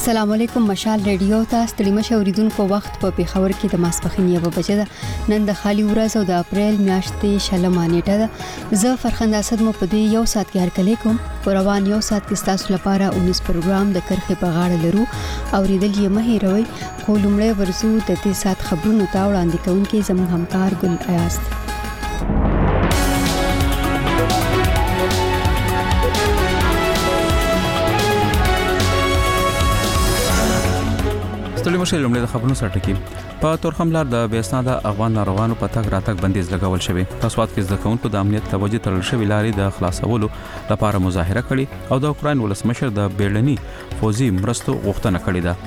السلام علیکم مشال ریډیو ته ستړي مشه اوریدونکو وخت په پیښور کې د ماسپخین 1 بجې ده نن د خالي ورځ او د اپریل میاشتې شلمه نیټه ده زه فرخنده اسد مو په دې یو ساعت کې هرکلی کوم روان یو ساعت کې تاسو لپاره 19 پروګرام د کرخې په غاړه لرو اوریدل یې مه هیروئ خو لومړی ورزو د دې ساعت خبرونو ته وړاندې کوونکې زموږ همکار ګل ایاز ستړي مشه لومړی د خبرونو سره ټکی په تورخم لار د بیسناده افغان ناروغانو په تګ راتګ بندیز لګول شوی تاسو وخت کې ځکهونکو د امنیت توجه تړل شوی لارې د خلاصولو لپاره مظاهره کړې او د اوکرين ولسمشر د بیړني فوزي مرستو غوښتنه کړې ده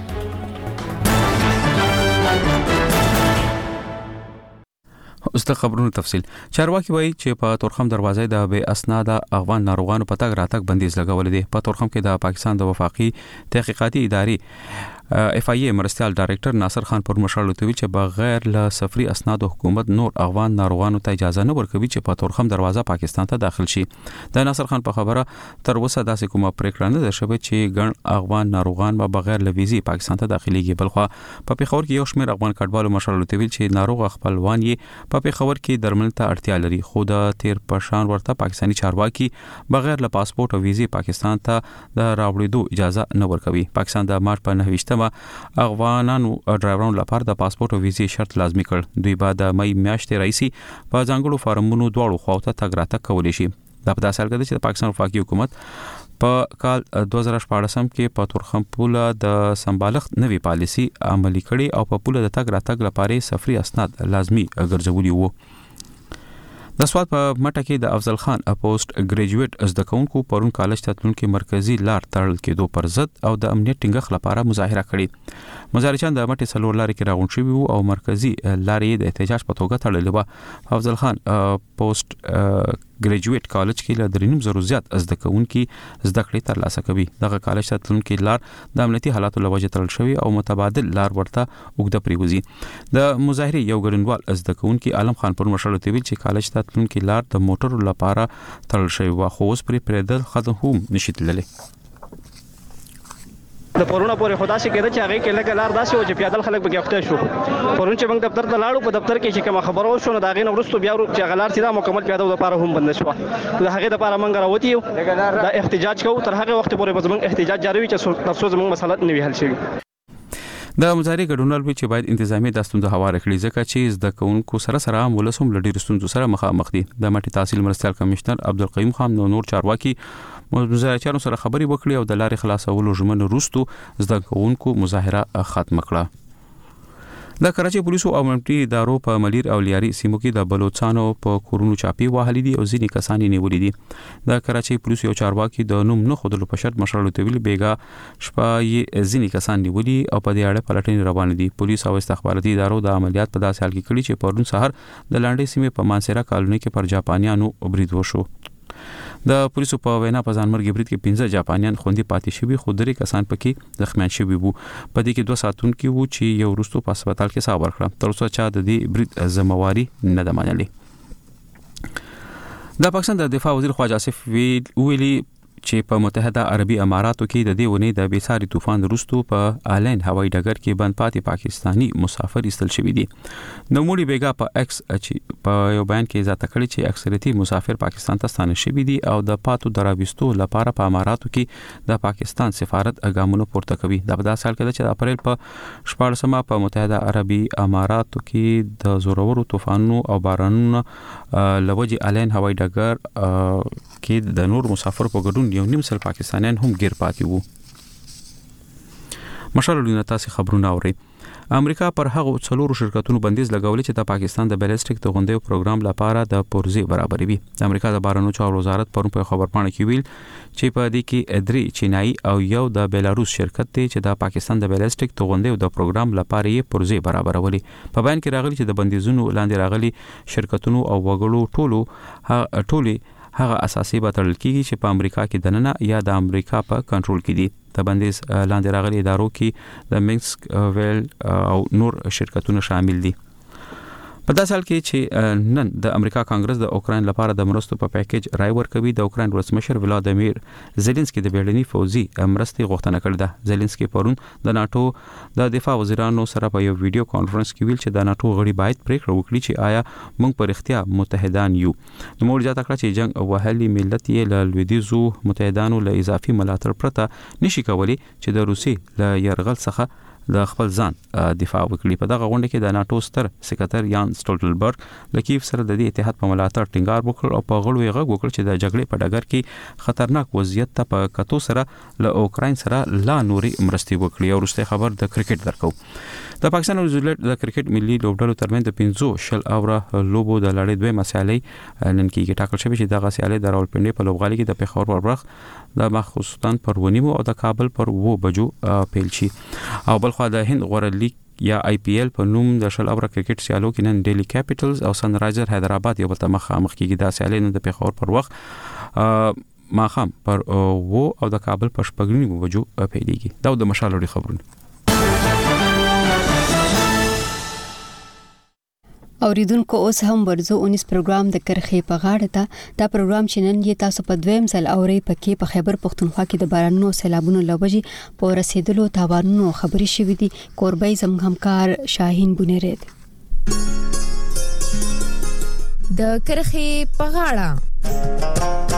اوس د خبرونو تفصیل چارواکي وایي چې په تورخم دروازې د بے اسناد افغان ناروغانو په تګ راتګ بندیز لګول دي په تورخم کې د پاکستان د وفاقي تحقیقاتي ادارې اف ای ای مرستيال ډایریکټر ناصر خان پر مشرلو توی چې بغیر له سفري اسناد حکومت نور افغان ناروغانو ته اجازه نه ورکوي چې په تورخم دروازه پاکستان ته داخل شي د ناصر خان په خبره تر اوسه داسې کومه پریکړه نه ده شوې چې ګڼ افغان ناروغان به بغیر له ویزي پاکستان ته داخليږي بلخو په پیښور کې یو شمېر افغان کډوالو مشرلو توی چې ناروغ خپلوان یې په پیښور کې درمل ته اړتیا لري خو د تیر پشان ورته پاکستاني چارواکي بغیر له پاسپورت او ویزي پاکستان ته د راوړېدو اجازه نه ورکوي پاکستان د مارچ په 9 افغانانو ډرایورانو لپاره د پاسپورت او ویزې شرط لازمي کړ دوی بعد د مې میاشتې راځي په ځانګړو فارمونو دواړو خواته تګ راتګ کولی شي دا په داسې حال کې چې د پاکستان وفاقي حکومت په کال 2014 کې په تورخم پوله د سمبالښت نوې پالیسي عملي کړې او په پوله د تګ راتګ لپاره سفري اسناد لازمي ګرځولي وو د سواد په مټه کې د افضل خان پوسټ ګریجویټ زده کوونکو پرون کالج ته تلونکو مرکزی لار تړل کېدو پر ضد او د امنیت ټینګښت لپاره مظاهره کړې مظاهرچیان د مټې څلور لارې کې راغونډ شوي وو او مرکزی لارې د احتجاج په توګه تړلې و افضل خان پوسټ ګریجویټ کالج کې له 3,000 زیات زده کوونکو زده کړې ترلاسه کوي دغه کالج ته تلونکو لار د امنیتي حالاتو لوجه تړل شوی او متبادل لار ورته وګړه پریوزي د مظاهره یو ګډونوال زده کوونکو عالم خان پر مشرلو تی ویل چې کالج ته تلونکو لار د موټرو لپاره تړل شوی و خو اوس پرې پردل خدای هم نشیتللی د پرونه پورې خدا شي کېده چې هغه کې لګ لار داسې و چې پیادل خلک به کېفته شو پرون چې موږ دفتر ته لاړو په دفتر کې چې کوم خبرو شو نو دا غین ورستو بیا چې غلار سیده مکمل پیاده د لپاره هم بند شو د هغه د لپاره موږ راوتی یو دا احتجاج کوو تر هغه وخت پورې به موږ احتجاج جاری وي چې تر څو موږ مسله نه وي حل شي د مظاهره ګډونوال وی چې باید انتظامی داستون د هواره کړي ځکه چې زده کوونکو سره ولسم لډیر ستونزو سره مخامخ دي د مټي تحصیل مرستيال کمشنر عبدالقیوم خان نور چارواکي مظاهرچیانو سره خبري وکړي او د لارې خلاصولو ژمنه وروستو زده کوونکو مظاهره ختم کړه د کراچي پولیسو او امنیتي ادارو په ملیر او لیاري سیمو کې د بلوچستانو په کورونو چاپی وهلې دي او ځینې کسان نیولې دي د کراچي پولیسو یو چارواکي د نوم نه خودلو په شرط مشرلو ته ویل بیګا شپه یې ځینې کسان نیولې او په دې اړه پلټنې روان دي پولیس او استخباراتي ادارو د عملیات په داسې حال کې کړي چې پرون سحر د لاندې سیمې په مانسيرا کالونی کې پر جاپانیانو برید وشو د پولیسو په وینا په ځانمرګي برید کې 15 جاپانیان خوندي پاتې شوي خو درې کسان پکې زخمیان شوي وو په دې کې 2 ساتونکو وو چې یو وروسته په هسپتال کې ساه ورکړه تر اوسه چا د دې برید ذمہواری نه ده منلې د پاکستان د دفاع وزیر خواجه آصف ویلي چې په متحده عربي اماراتو کې د دې ونې د بیساري طوفان وروسته په آلین هوایي ډګر کې بند پاتې پاکستانی مسافر ایستل شوی دي نوموړي بیګا په ایکس چې په یو بیان کې اضافه کړی چې اکثریتي مسافر پاکستان ته ستانه شوی دي او د پاتو دراويستو لپاره په اماراتو کې د پاکستان سفارت اګامونو پورته کوي دا په داسې حال کې چې د اپریل په 14مه په متحده عربي اماراتو کې د زورورو طوفانونو او بارانونو لوجي آلین هوایي ډګر کې د نور مسافر په ګډون یو نیم سل پاکستانیان هم گیر پاتې وو مشالونه تاسو خبرونه اوري امریکا پر هغه څلورو شرکتونو بندیز لګولې چې د پاکستان د بیلسټیک توغندیو پروګرام لپاره د پرزې برابروي د امریکا د بهرنیو چارو وزارت پرون په خبرپاڼه کې ویل چې په دې کې ادري چینایي او یو د بیلاروس شرکت دی چې د پاکستان د بیلسټیک توغندیو د پروګرام لپاره یې پرزې برابرولې په بیان کې راغلي چې د بندیزونو لاندې راغلي شرکتونو او وګړو ټولي هغه اساسي به تړل کیږي چې په امریکا کې دننه یا د امریکا په کنټرول کې دي د بندیز لاندې راغلي ادارو کې د مینسک ویل او نور شرکتونه شامل دي په داسې حال کې چې نن د امریکا کانګرس د اوکرين لپاره د مرستو په پیکیج رای ورکوي د اوکرين ولسمشر ولادیمیر زيلنسکي د بیړني فوزي مرستې غوښتنه کړې ده. زيلنسکي پرون د ناتو د دفاع وزیرانو سره په یو ویډیو کانفرنس کې ویل چې د ناتو غړي باید پریکړه وکړي چې آیا موږ په اختیار متحدان یو. نو موږ ځکه چې جنگ وهلي ملت یې له لویدیزو متحدانو له اضافي ملاتړ پرته نشي کولی چې د روسي له يرغل څخه د خپل ځان دفاع وکړي. په دغه غونډه کې د ناتو ستر سکرټر یان سټولټنبرګ له کیف سره د دې اتحاد په ملاتړ ټینګار وکړ او په غړو یې غږ وکړ چې د جګړې په ډګر کې خطرناک وضعیت ته په کتو سره له اوکرين سره لا نوري مرستې وکړي. او وروسته خبر د کرکټ درکو. د پاکستان او نیوزیلند د کرکټ ملي لوبډلو ترمنځ د 15 اوره لوبو د لړۍ دوه مسالې نن کې ټاکل شوی چې دغه سیالي د راولپنډي په لوبغالي کې د پیښور وربرخ د مخصوصاً پر ونیمو او د کابل پر 2 بجو پیل شي. او بلخو د هند غوړ لیګ یا آی پی ایل په نوم د شل اوره کرکټ سیالو کې نن ډیلی کیپټلز او سن رایزر حیدرآباد یو بل ته مخامخ کیږي. د سیالي نن د پیښور پر وخت ماخام پر 2 او د کابل پر 4 بجو پیلېږي. دا د مشالوري خبرونه. اوریدونکو اوس هم ورزو 19 پروګرام د کرخې په غاړه ته دا پروګرام چې نن یې تاسو په دویم ځل اوري پکې په خیبر پختونخوا کې د بارانونو سیلابونو لوبجي په رسیدلو تاوانونو خبري شوې دي. کوربای زموږ همکار شاهین بونیرید د کرخې په غاړه.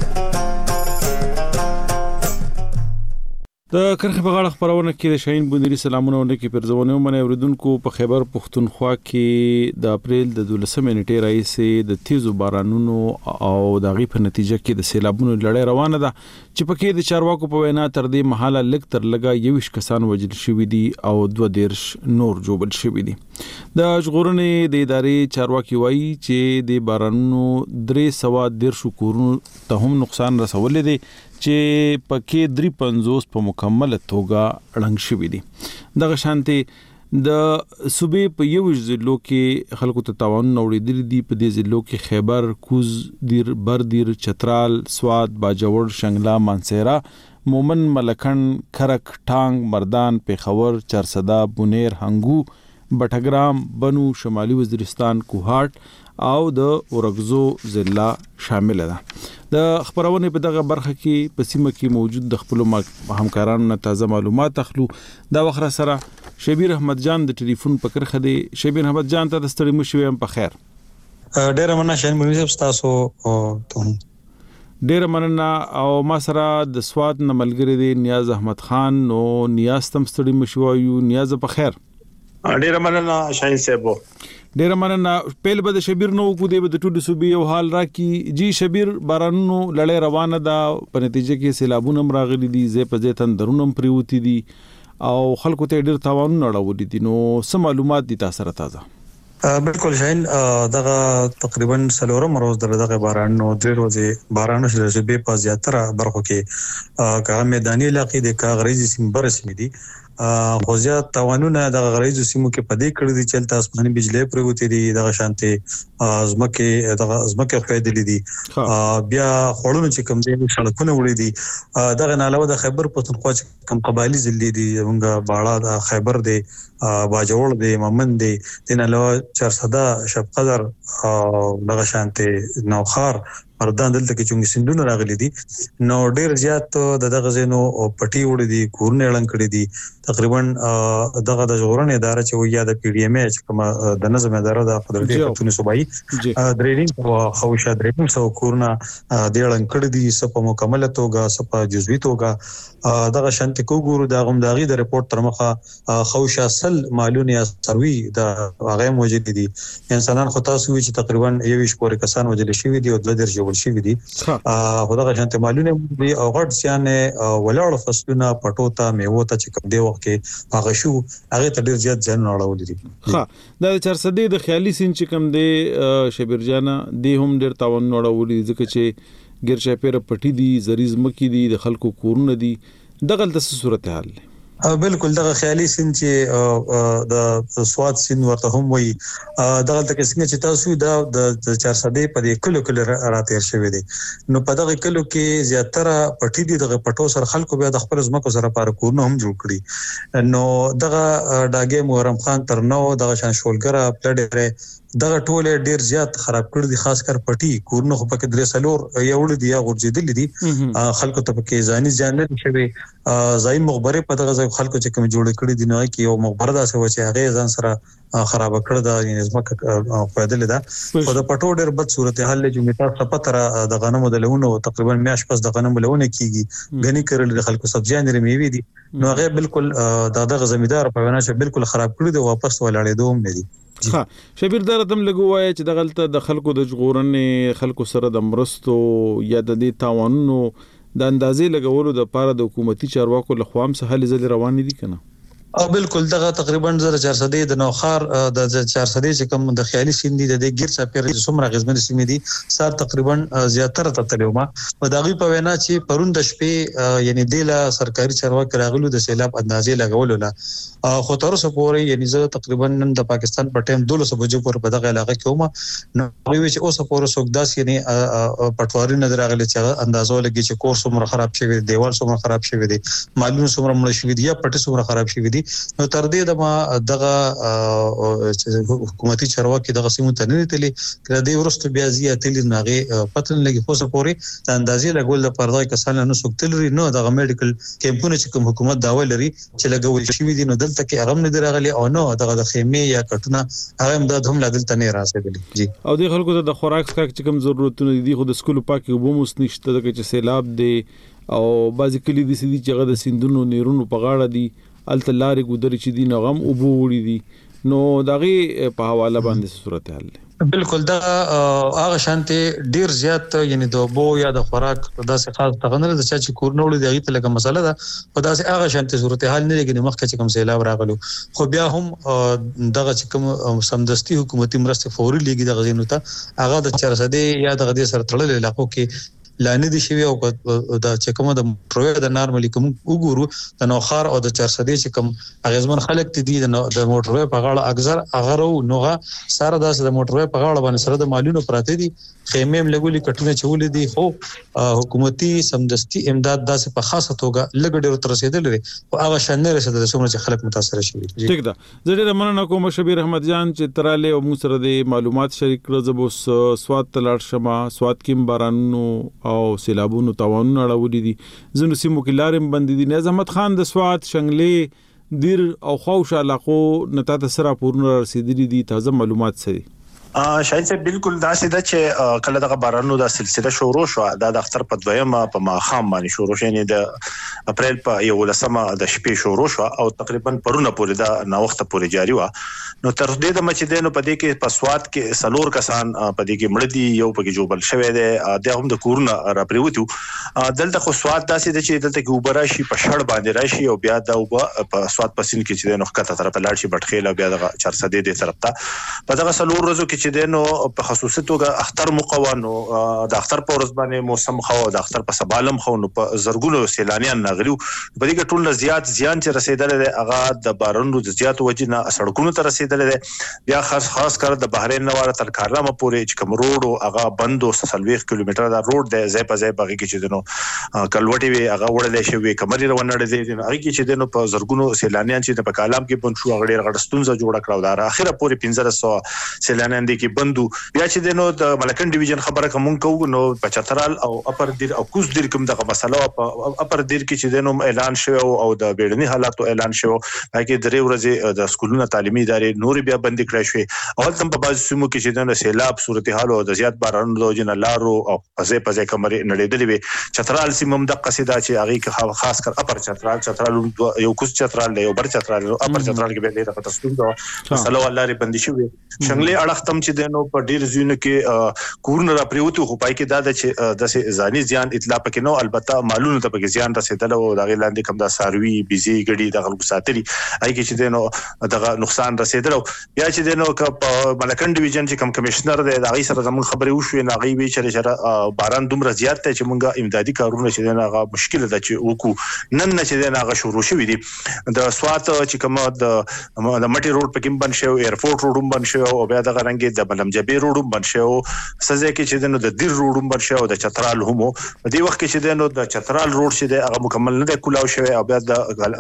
د کرخې په غاړه خبرونه کې د شاهین بونیری سلامونه ونکي پرځونه ومنه اوریدونکو. په خیبر پختونخوا کې د اپریل د 12 نیټې راځي د تیزو بارانونو او د غي په نتیجه کې د سیلابونو لړۍ روانه ده چې پکې د چارواکو په وینا تر دې مهاله لګ تر لګا 21 کسان وژل شوي دي او 22 نور جوړل شوي دي. د ژغورنې د ادارې چارواکي وایي چې د بارانونو 310 کورونو ته هم نقصان رسولې دي چې پکې 350 په مکمل توګه رنګ شوي دي. دغه شانتي د صوبې په یو ضلع کې خلکو ته تاوان نوړېدل دي. په دې ضلع کې خیبر، کوز، دیر، بردیر، چترال، سواد، باجوړ، شنګلا، مانسیرا، مومن، ملکند، کرک، ټانګ، مردان، پیښور، چرسدا، بونیر، هنګو، بټګرام، بنو، شمالي وزیرستان، کوهاټ او د اورګزو ضلع شامل ده. د خبرونه په دغه برخه کې په سیمه کې موجود د خپل همکارانو نه تازه معلومات اخلو. دا وخت سره شبیر احمد جان د ټلیفون په کرخه دی. شبیر احمد جان ته د ستړي مشوي په خیر. ډېر مننه شین مونږ تاسو ته ډېر مننه. او ما سره د سواد نه ملګری دی نیاز احمد خان. نو نیاز تم ستړي مشوي. نیاز په خیر. ډېر مننه شاهین صاحب. ډېر مننه. پیل به د شبیر نو کو دی د ټولو صوبې یو حال راکې جی شبیر بارانونو لړۍ روانه ده په نتیجه کې سیلابونه راغلي دي زې په ځې تندرونه پریوتی دي او خلکو ته ډېر تاوانونه راوړي دي. نو څه معلومات دي تاسو سره تازه؟ بالکل شاهین دغه تقریبا سلورم روز دغه بارانونو 3 ورځې بارانو شله به په زیاتره برخو کې کا میداني علاقې د کاغریزي سیمه برسمې دي. خو زیات توانونه د غریزو سیمو کې پدې کړی دي چې تاسو باندې بجلی پروتې دي دغه شانتي زمکه خېدلې دي. بیا خړونو چې کوم دي سړکونه وړي دي. دغه علاوه د خیبر پختونخوا چې کوم قبایلی ضلع دي موږ باړه د خیبر دي، باجوړ دي، مومن دي، دین علاوه چرسدا، شب قدر او دغه شانتي نوخار مردان دلته کې چې سندونه راغلي دي. نو ډیر زیات دغه زینو پټي وړي دي، کورونه اعلان کړي دي. تقریبا دغه د ژغورنې اداره چې ویا د پی ډی ام ای چې کوم د نظم اداره د قدرتي پښتون صوبایي درېنګ او خوشا درېنګ سو کورونه د اعلان کړي دي. سپ مکمل توګه سپ جزوی توګه دغه شانتي کوګورو د غمداغي د ریپورت تر مخه خوشا سل مالونه یا سروي د هغه موجود دي. انسانان خو تاسو وی چې تقریبا 21 پورې کسان وجل شوی دي او د درجه شوی دي. خدای شانته معلومه دي او غټ سیانه ولاړ فصلونه پټوتا میوه ته چې کوم دی وخت کې هغه شو هغه ته ډیر زیات ځان راوړل دي. ها د چرسدې د خیالي سین چې کوم دی شبیر جانا دی هم ډیر تاون راوړل دي ځکه چې ګرچا پیر پټی دي زریز مکی دي د خلکو کورونه دي. دغه د صورتحال بالکل دغه خیالي سین چې د سواد سین ورته هم وي دغه تک څنګه چې تاسو د 400 په کلو راتیر شوی دي. نو په دغه کلو کې زیاتره پټی دي دغه پټو سره خلکو بیا د خپل ځمکو سره پاره کورونه هم جوړ کړي. نو دغه ډاګه محرم خان تر نو دغه شان شولګره پلډره دغه ټول ډیر زیات خراب کړی دي، خاص کر پټي کورونه خو پکې درې سلور یوړ دي یا غورځیدل دي، خلکو ته پکې ځاني ځان نه شوي. ځای مخبره په دغه ځای خلکو چې کوم جوړ کړی دي نو کې یو مخبره ده چې هغه ځان سره خراب کړ دا یعنی زمکه پیدل ده. په د پټو ډیر بد صورتحال له جمعیت صفتره د غنمو د لونه تقریبا میاش پس د غنمو لونه کیږي غني کړل د خلکو سبزیان لري میوي دي نو هغه بالکل دغه زمیدار په وینا چې بالکل خراب کړی دی، واپس ولاړې دوم نه دي. ها شبیر درتم لګوای چې دغلت د خلکو د جغورنې خلکو سره د مرستو یا د دې تاوانونو د اندازې لګولو د پاره د حکومتي چارواکو له خوا هم سهال ځل روان دي کنه؟ او بالکل دغه تقریبا 1400 د نوخار د 400 چې کوم د خیالي سیندي د ګیر چاپیر څومره غزمن سیمې دي سار تقریبا زیاتره تتلوما په دغه په وینا چې پرون د شپې یعنی د سرکاري چارواکي راغلو د سیلاب اندازې لګولو لا خو تر اوسه پورې یعنی زه تقریبا نن د پاکستان په ټیم 12 بجو پورې په دغه علاقې کې وم نو وی چې اوسه پورې سوګداس یعنی پټواري نظر راغلي چې اندازو لګي چې کور څومره خراب شوی دی، دیوال څومره خراب شوی دی، مالونه څومره مړ شوی دي یا پټي څومره خراب شوی دي. نو تر دې د ما دغه حکومتي چارواکي دغه سیمو ته نه تللی کله دی ورسته بیا زیاتې لناغه پتن لګي خو سپوري د اندازې لګول د پردای کسان نه سوکتلري نو دغه میډیکل کیمپونه چې کوم حکومت داوا لري چې لګول شي دي نو دلته کې هغه نه درغلي او نو دغه د خیمه یا کټونه هغه امداد هم لدلته نه راسېدلی. جی او د خلکو ته د خوراک چې کوم ضرورتونه دي خو د سکول پاکي وبومس نشته د چې سیلاب دی او بعضی کلی دي چې هغه د سیندونو نیرونو په غاړه دي التلاري ګودري چې دي نغم او بوړي دي نو دغه په حواله باندې صورت حل بالکل دا هغه شانته ډیر زیات یعنی د بو یا د خوراک داسې خاص تغنل د چا چې کور نوړي دغه ته لکه مسله ده په داسې هغه شانته صورتحال نه لګي مخکې چې کوم سیلاب راغلو خو بیا هم دغه چې کوم سمدستي حکومتي مرسته فوري لګي د غزینو ته هغه د 400 یا د غدي سره تړلې علاقو کې لانه دي شوی او د چې کوم د موټروي د نارمالي کوم وګورو د نوخار او د 400 چې کوم اغیزمن خلک دي د موټروي په غاړه اکثر اغرو نوغه سره د موټروي په غاړه باندې سره د مالونو پراته دي خیمه لګولي کټونه چولې دي خو حکومتي سمدستي امداد داسې په خاصه توګه لګ ډېر تر رسیدل لري او هغه شان نه رسیدل چې خلک متاثر شي. ټیک ده زه ډېر مننه کوم شبیر احمد جان چې تراله او مو سره د معلومات شریک کړو. زبوس سواد تلاړ شمه سواد کیم بارانونو او سیلابونو تاوانونو اړولې دي زنو سیمو کې لارم بندې دي. نظام احمد خان د سواد شنګلې دیر او خوش علاقو نتا ته سره پورن رسیدلې دي تازه معلومات سره شاید چې بالکل داسې ده چې کله دغه بارانونو د سلسله شروع شو د اختر په دویمه په ماخام باندې شروع شو یعنی د اپریل په 11مه د شپې شروع شو او تقریبا پرونه پورې د نو وخت پورې جاری و. نو تر دې د مچدینو په دې کې په سواد کې سلور کسان په دې کې مړ دي یو په کې جوبل شوی دی د هم د کورونه را پریوتو دلته خو سواد داسې ده چې دلته کې وبرا شي په شړ باندې راشي او بیا د په سواد پسین کې چې نو خطه طرف لاړ شي بټخیل بیا د 400 دې طرف ته په دغه سلور ورځو کې چې دنو په خصوصي توګه اختر مقوانو د اختر په ورځ باندې موسم خو د اختر په سبالم خو نو په زرګونو سیلانیان ناغلیو په دې کې ټول زیات زیان چې رسیدل دي هغه د بارونو د زیات وجنه سړکونو ته رسیدل دي بیا خاص کر د بحرین نواره تر کارامه پورې چې کوم روډ او هغه بندو 30 کیلومتر دا روډ دی ځای په ځای باغی کې چې دنو کلوټي وی هغه وړلې شوی کمرې روانړې دي هغه کې چې دنو په زرګونو سیلانیان چې په کالام کې پون شو هغه غړستونزه جوړ کړو دا اخره پورې 1500 سیلانیان دي کې بندو بیا چې دنو د ملکن ډیویژن خبره کوم کو نو په چترال او اپر دیر او کوز دیر کوم دغه مسله په اپر دیر کې چې دنو اعلان شوی او د بیړني حالاتو اعلان شوی هغه درې ورځې د سکولونو تعلیمي ادارې نور بیا بند کړی شوی او تم په بعض سیمو کې چې دنو سیلاب صورتحال او د زیات بارانونو د جن لارو او پځې کمرې نړیدلې وي چترال سیمم د قصیده چې هغه خاص کر اپر چترال یو کوز چترال یو بر چترال اپر چترال کې به د تاسو د مسله ولاري بند شوی شنګلې اړختم چې دنو په ډیر زونه کې کورن را پریوتو خو پای کې دا چې د ځاني ځان اطلاع پکې نو البته مالونه ته پکې ځان رسیدل او دا لاندې کوم دا ساروي بيزي غړي د خلکو ساتري اي کې چې دنو دغه نقصان رسیدل بیا چې دنو په ملکن ډیویژن چې کوم کمشنر دی دا غي سره زمون خبري وشو نه غي وی چې باران دومره زیات ته چې مونږه امدادي کارونه چې دغه هغه مشکل ده چې وکړو نن چې دغه هغه شروع شوی دي د سوات چې کوم د مټي روډ پکې بند شو ایرپورټ روډ بند شو او بیا دغه رنګ کې د ملمجبي روډ بنشو سزا کې چې د دیر روډ بنشو د چترال هم په دې وخت کې چې د چترال روډ چې د هغه مکمل نه د کولاو شوی او بیا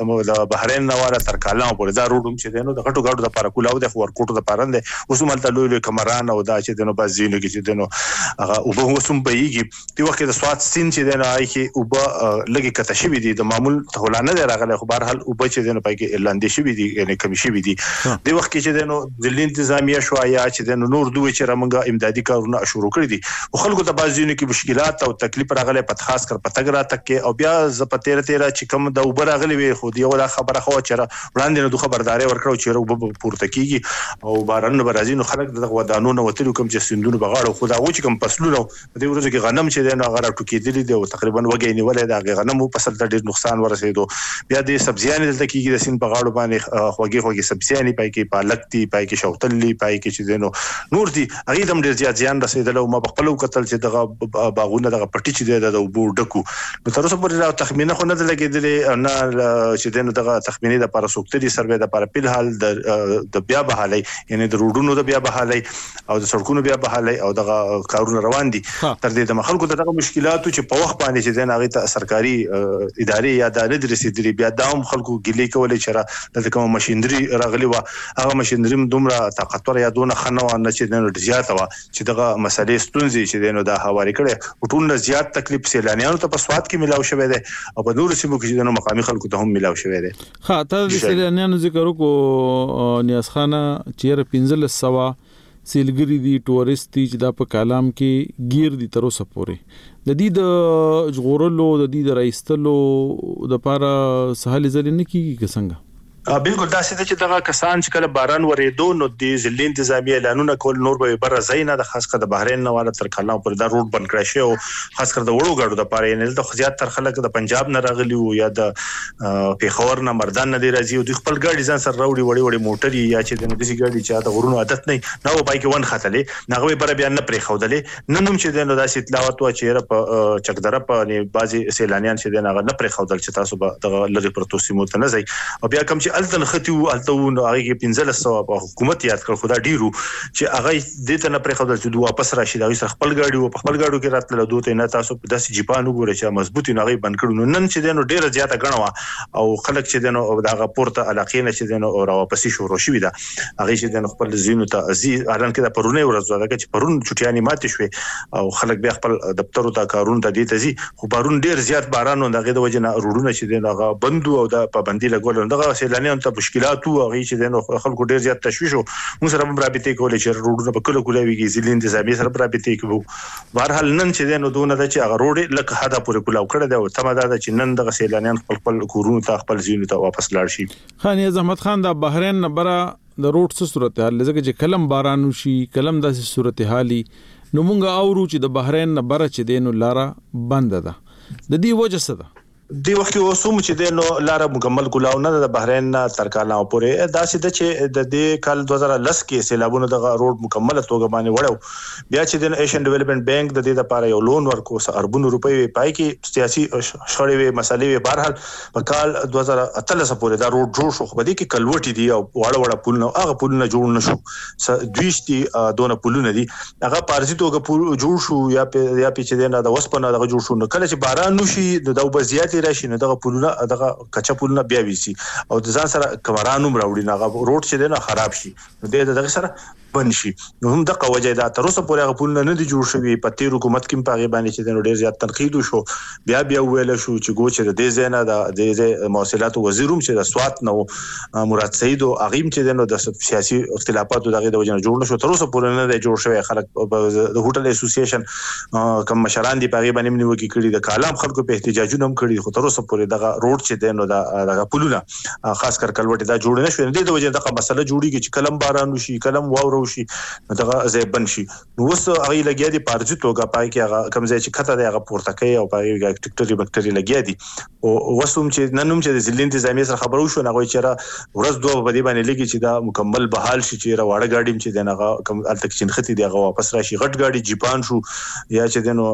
د بحرین نواله تر کالام پورې دا روډ چې د غټو غټو د پاره کولاو د ورکوټو د پاره د اوسمل ته لوی کمران او دا چې د بازینو کې چې هغه او به وسوم بهيږي په وخت د سواد سین چې د نای کې او به لګي کته شوی دي د معمول ته ولانه راغله خو بهر حال او به چې د پای کې اعلان دي شوی دي یعنی کمی شوی دي د وخت کې چې د ځل انتظامیه شو یا چې د نور دوی چې رمنګه امدادي کارونه شروع کړی دي او خلکو د بازینو کې مشکلات او تکلیف راغله په خاص کر پتګرا تک کې او بیا ز په 13 چې کوم د اوبر راغلی وي خو دی یو خبره خو چې وړاندې نو خبرداري ورکړو چې رو پورته کیږي او باران برازینو خلک د ودانونو وتلو کوم چې سندونو بغاړو خو دا و چې کوم فصلونه په دې ورځو کې غنم چې نه غره ټوکېدلې دي او تقریبا وګي نیولې دا غنم په فصل ته ډېر نقصان ورسېدو بیا د سبزیان دلته کېږي د سین بغاړو باندې خوږي سبزیان پای کې پالک دي پای کې شوتلې پای کې چې نور دي هغه دم ډېر زیات زیان رسېدل او ما په خپل قتل چې دغه باغونه دغه پټي چې د وبو ډکو نو تر اوسه پورې دا تخمینه خو نه لګېدلې نه چې دغه تخمینې د لپاره سوکتري سروې د لپاره په حال د بیا بحالي یعنی د روډونو د بیا بحالي او د سړکونو بیا بحالي او دغه کارونه روان دي تر دې د خلکو دغه مشکلاتو چې په وخت باندې چې هغه ته سرکاري ادارې یا د رسیدلي بیا داوم خلکو ګلې کولې چې د کوم ماشينري راغلي و هغه ماشينري دومره طاقتور یا دونه خنو نه چې زیات و چې دغه مسلې ستونزې چې د حواله کړي ټول زیات تکلیف سیلانیانو ته په سواد کې ملاو شوی دی او په نور سیمو کې د مقامي خلکو ته هم ملاو شوی دی ها ته د سیلانیانو ذکر وکړو نیاز خانه چیر 1500 سیلګری دي ټوریست دي چې دا په کالام کې گیر دي تر اوسه پورې د دې د جغورلو د دې د رئیستلو د پاره سهال ځل نه کیږي څنګه بالکل دا څه چې دغه کسان چې کله باران ورېدو نو د ځل انتظامیه اعلانونه کول نور به بر زینه د خاص کر د بحرین نواله تر کالام پر دا روډ بند کړی شو او خاص کر د وړو غاړو د پاره نه د خزيات تر خلک د پنجاب نه راغلی او یا د پیښور نه مردان نه دی راځي او د خپل ګاډي ځان سره راوړي وړي موټر یا چې د دې ګاډي چې د غرونو عادت نه نو پای کې ون خاتلې نغوي بر بیا نه پرې خودلې نن هم چې د داسې اطلاعات و چې په چکدره په بازي سیلانیان چې د نه پرې خودل چې تاسو به د لری پروتو سیمو ته نه ځي او بیا کوم چې التن ختی او التون هغه کې 1500 حکومت یاد کړ خدا ډیرو چې هغه دې ته نه پرې خدل چې دوه واپس راشي دا سره خپل گاډي او خپل گاډو کې راتله دوته نه تاسو په داسې جیپانو ګوري چې مضبوطی نه غي بند کړو نن چې دنو ډیره زیاته غنوا او خلک چې دنو دغه پورته علاقې نه چې دنو او واپس شروع شوی دا هغه چې دنو خپل زینو ته عزیز اعلان کړه پرونه ورځ دا چې پرون چټیانی ماته شوي او خلک بیا خپل دفتر ته کارون ته دي ته زی خو پرون ډیر زیات باران دغه د وجنه روډونه چې دغه بندو او د پابندي لګول دغه سیلانیان ته مشکلات او هغه چې دنو خلکو ډیر زیات تشویش وو موږ سره هم رابطه کولې چې روډونه په کله کولاویږي ځلې انتظامی سره رابطه کوو بهر حال نن چې دنو دونه د چې هغه روډ لکه حدا پورې کولاو کړه دا تمه دا چې نن دغه سیلانیان خپل کورونو ته خپل زینو ته واپس لاړ شي خان احمد خان د بحرین نبره د روډ څه صورتحال لږه چې کلم بارانو شي کلم داسې صورتحالي نو مونږ اورو چې د بحرین نبره چې دینو لاره بند ده د دې وجه څه ده دی وخت اوسوم چې د نو لار مکمل کولاو نه د بحرین تر کاله پورې دا چې د دې کال 2010 کې سیلابونو د روډ مکمل توګه باندې وړو بیا چې د ایشین ډیولپمنٹ بانک د دې لپاره یو لون ورکو اربونو روپۍ پای کې سیاسي شړې وي مسلې وي بهر حال په کال 2013 پورې دا روډ جوړ شو خو د کې کلوټي دی او وړ پول نو هغه پول نه جوړ نشو دویشتي دونه پولونه دي هغه پارسي توګه جوړ شو یا چې د وسپنه دغه جوړ شو نو کله چې باران نشي د وبزيات راشي نو دغه پولونه دغه کچا پولونه بیا ویسي او د ځان سره کمرانوم راوړي نه روډ چې نه خراب شي نو دغه سره بن شي نو هم د قوجه دا تر اوسه پورې هغه پولونه نه دي جوړ شوی په تیر حکومت کې په باندې چې د ډیر زیات تنقید شو بیا ویل شو چې ګوچ د دې زنه د مواصلات وزیروم چې د سوات نو مراد سعید او اغیم چې د سیاسي اختلافات دغه د وجنه جوړ نشو تر اوسه پورې نه دی جوړ شوی خلک د هوټل اسوسییشن کوم مشران دی په باندې نیوکې کړي د کالام خلکو په احتجاجونه هم کړي خو تر اوسه پورې دغه روډ چې دنو دغه پولونه خاص کر کلوټ دا جوړ نه شو د دې وجه دغه مسله جوړیږي چې کلم باران وشي کلم واورو شي دغه زیبن شي نو وس هغه لګیا دي پارځي توګه پای کې هغه کم ځای چې کته دی هغه پورته کوي او پای کې ټیکټوري بکټری لګیا دي او وسوم چې ننوم چې د ځل انتظامی سره خبرو شو نه غوي چې ورځ دوه په دې باندې لګي چې دا مکمل بحال شي چې راوړه گاډیم چې دغه کم التک چنختی دی هغه واپس راشي غټ گاډي جیپان شو یا چې دنو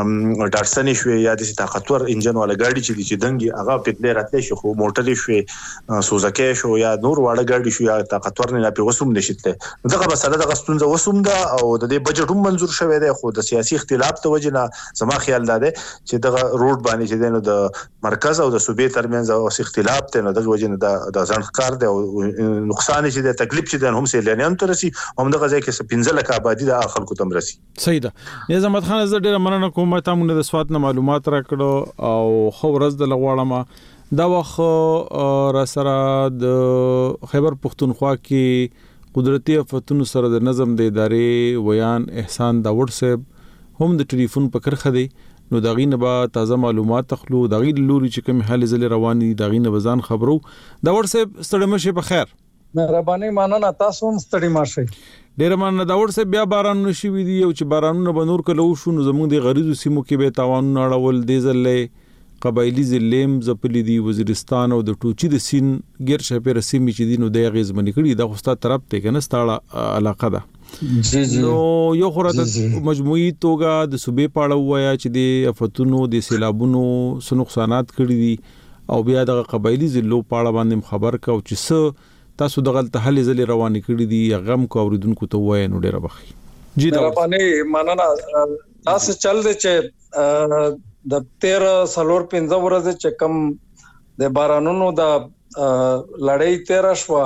ډارسن شو یا د طاقتور انجن والا گاډي چې دنګي هغه پټلې راتلې شو خو موټر شو سوزکه شو یا نور واړه گاډي شو یا طاقتور نه په وسوم نشته دغه مسله د غستونزه وسوم ده او د دې بجټ هم منزور شوی دی خو د سیاسي اختلاف ته وجنه زما خیال ده چې د روډ باندې چې دنه د مرکز او د صوبې ترمنځ او اختلاف ته نه د وجنه د ځنکار دی او نقصان چې د تکلیف چې د هم سیلانیان ترسي هم د غځای کې 15 لک آبادی د خلکو تم رسي. صحیح ده. نظامت خان زه ډیره مننه کوم ته موږ د سواد نه معلومات راکړو او خو ورځ د لغواړم دا وخت را سره د خیبر پختونخوا کې قدرتي آفتونو سره د نظم د ادارې ویان احسان داوود صاحب هم د ټلیفون په کرخه دی نو دا غینه با تازه معلومات تخلو دا غی لوري چې کوم حال زل رواني دا غینه بزان خبرو داوود صاحب ستړي مشه په خیر. مهرباني مننه تاسو هم ستړي مشه. ډیر مننه داوود صاحب. بیا باران نشي وی دی او چې بارانونه بنور کلو شو نو زموږ د غریزو سیمو کې به تاوانونه اړول دی زلې قبایلی زلیم زپلی دی وزیرستان او د ټوچی د سین غیر شپه رسمي چې دینو د غیز منی کړي د خوستا طرف ته کنه ستاړه علاقه ده جی جی نو یو خورته مجموعي توګه د صوبې پاړه وایا چې د افتونو د سیلابونو سو نقصانات کړي دي او بیا د قبایلی زلو پاړه باندې خبر کا او چې تاسو د غلط حل زل رواني کړي دي غم کو اوریدونکو ته وای نو ډیره بخي. جی دا باندې مننه تاسو چل دي چې د 13 سالور 15 ورځې چې کم د بارانونو د لړۍ 13 شو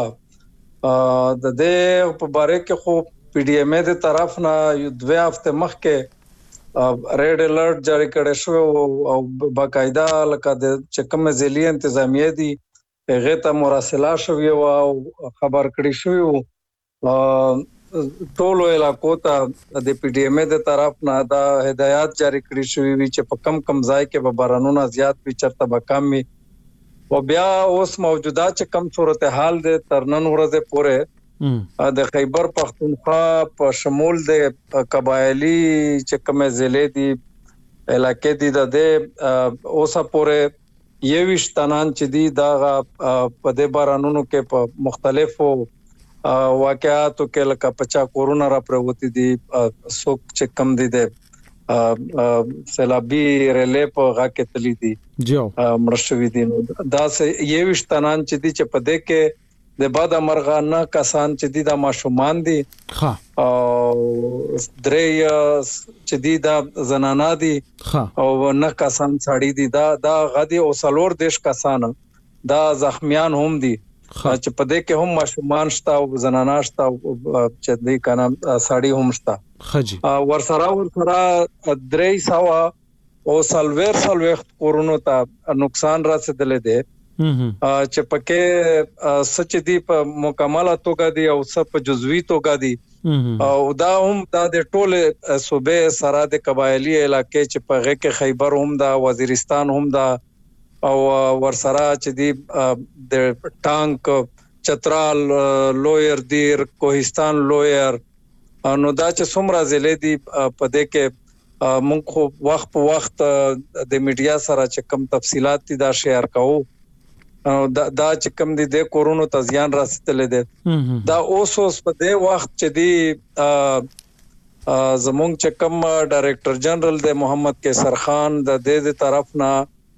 د دې په باره کې خو پی ډی ایم ای د طرف نه یو 2 هفته مخکې ریډ الرټ جاری کړی شو او باقاعده لکه د چې کم ځلې انتظامیه دي هغه ته مراسله شوی او خبر کړی شو ټولو علاقو ته د پی ډی ایم ای د طرف نه دا هدایات جاری کړی شوی وی چې په کم کم ځای کې به بارانونه زیات وي چرته به کم وي او بیا اوس موجوده چې کم صورتحال د ترنن ورځې پورې د خیبر پختونخوا په شمول د قبایلی چې کوم ضلع دي علاقې دي د اوسه پورې یوش تنان چې دي دا په د بارانونو کې په مختلفو واقعاتو کې لکه 50 کورونا را پروتي دي سوک چې کم دي د سیلابي ریلې په غاکه تللی دي جو مرشوي دي دا سه یوش تنان چې دي چې په دې کې د بعد مرغانه کسان چې دي د ماشومان دي ها او درې چې دي د زنانا دي او نه کسان ساړي دي دا غدي او سلور دیش کسان دا زخمیان هم دي چې په دې کې هم ماشومان شته او زنانا شته چې دې کنه ساړي هم شته خجی ورسره 300 او سلويخ کورونو ته نقصان رسیدلې دي چې پکې سچ دي په مکمله توګه دي او څه په جزوي توګه دي او دا هم د ټوله صوبې سره د قبایلی علاقې چې په غه کې خیبر هم دا وزیرستان هم دا او ورسره چې دی د ټانک چترال لویر دیر کوهستان لویر نو دا چې څومره ضلع دي په دې کې موږ خو وخت په وخت د میډیا سره چې کم تفصيلات دي دا شیر کوو دا چې کم دي د کورونا تزیان رسیدلې دي دا اوس په دې وخت چې دی زمونږ چې کم ډایریکټر جنرال د محمد کیسر خان د دې طرف نه